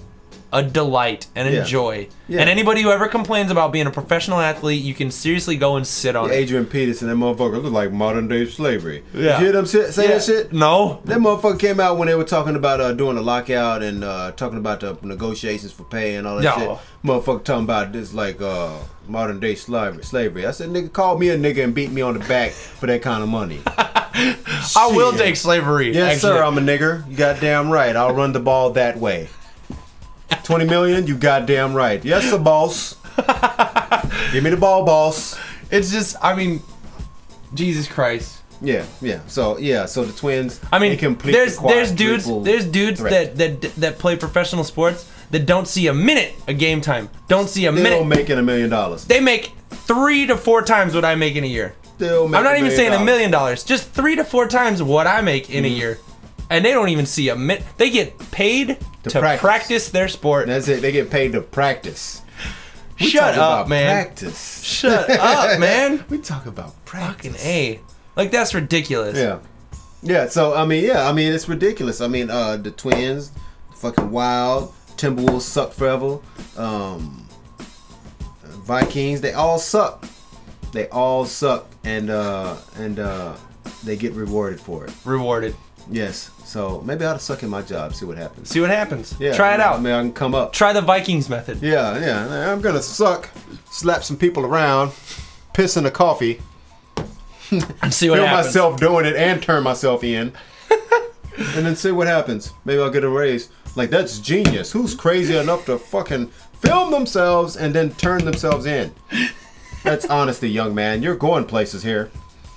a delight and a Yeah. joy. Yeah. And anybody who ever complains about being a professional athlete, you can seriously go and sit on it. Adrian Peterson, that motherfucker look like modern day slavery. Yeah. You hear them say, say Yeah. that shit? No. That motherfucker came out when they were talking about uh, doing a lockout and uh, talking about the negotiations for pay and all that No. shit. Motherfucker talking about this like uh, modern day slavery. Slavery. I said, nigga, call me a nigga and beat me on the back for that kind of money. I will Shit. take slavery. Yes, actually. sir. I'm a nigger. You goddamn right. I'll run the ball that way. Twenty million. You goddamn right. Yes, sir, boss. Give me the ball, boss. It's just, I mean, Jesus Christ. Yeah, yeah. So yeah, so the Twins. I mean, they complete there's the there's dudes quadruple there's dudes threat. that, that that play professional sports that don't see a minute of game time. Don't see a Still minute. making a million dollars. They make three to four times what I make in a year. Still making I'm not even saying a dollars. million dollars. Just three to four times what I make in a year, and they don't even see a minute. They get paid to, practice. practice. their sport. That's it. They get paid to practice. We Shut talk up, about man. Practice. Shut up, man. We talk about practice. Fucking A. Like, that's ridiculous. Yeah. Yeah, so I mean, yeah, I mean it's ridiculous. I mean, uh the Twins, fucking Wild, Timberwolves suck forever. Um Vikings, they all suck. They all suck and uh and uh they get rewarded for it. Rewarded. Yes. So maybe I ought to suck in my job, see what happens. See what happens. Yeah. Try it I out. mean, I can come up. Try the Vikings method. Yeah, yeah. I'm gonna suck, slap some people around, piss in the coffee, And see what feel happens. myself doing it, and turn myself in, and then see what happens. Maybe I'll get a raise. Like, that's genius. Who's crazy enough to fucking film themselves and then turn themselves in? That's honesty, young man. You're going places here.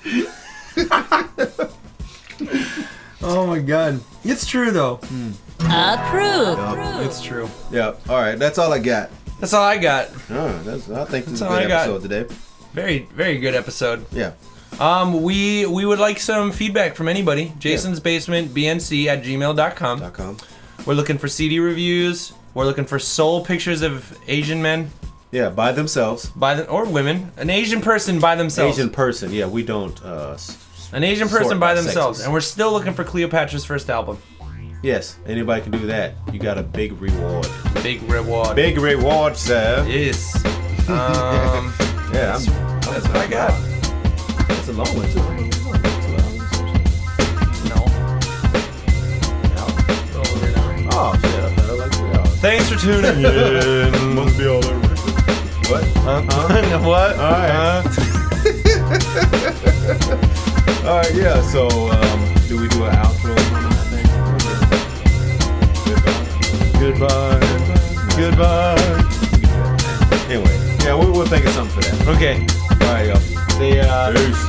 Oh my god. It's true though. Approve. It's true. Yeah. All right. That's all I got. That's all I got. All right. That's. I think this is a That's all good I got. episode today. Very, very good episode. Yeah. Um, we we would like some feedback from anybody. Jason's Basement B N C at gmail dot com. Dot com. We're looking for C D reviews. We're looking for soul pictures of Asian men Yeah. By themselves. by the, or women. An Asian person by themselves. Asian person. Yeah. We don't. Uh, s- An Asian sort person by by themselves. sexes. And we're still looking for Cleopatra's first album. Yes. Anybody can do that. You got a big reward. Big reward. Big reward, sir. Yes. Um, Yeah. I'm, that's what I got. That's a long one too. No. Oh shit! I thought I liked three hours. Thanks for tuning in. Must be all over. What? Huh? What? All right. Huh? All right. Yeah. So, um, do we do an outro on that thing? Goodbye. Goodbye. Anyway, yeah, we, we'll think of something for that. Okay. All right, y'all. See ya. Peace.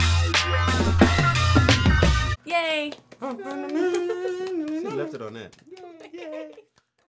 Yay. She left it on that.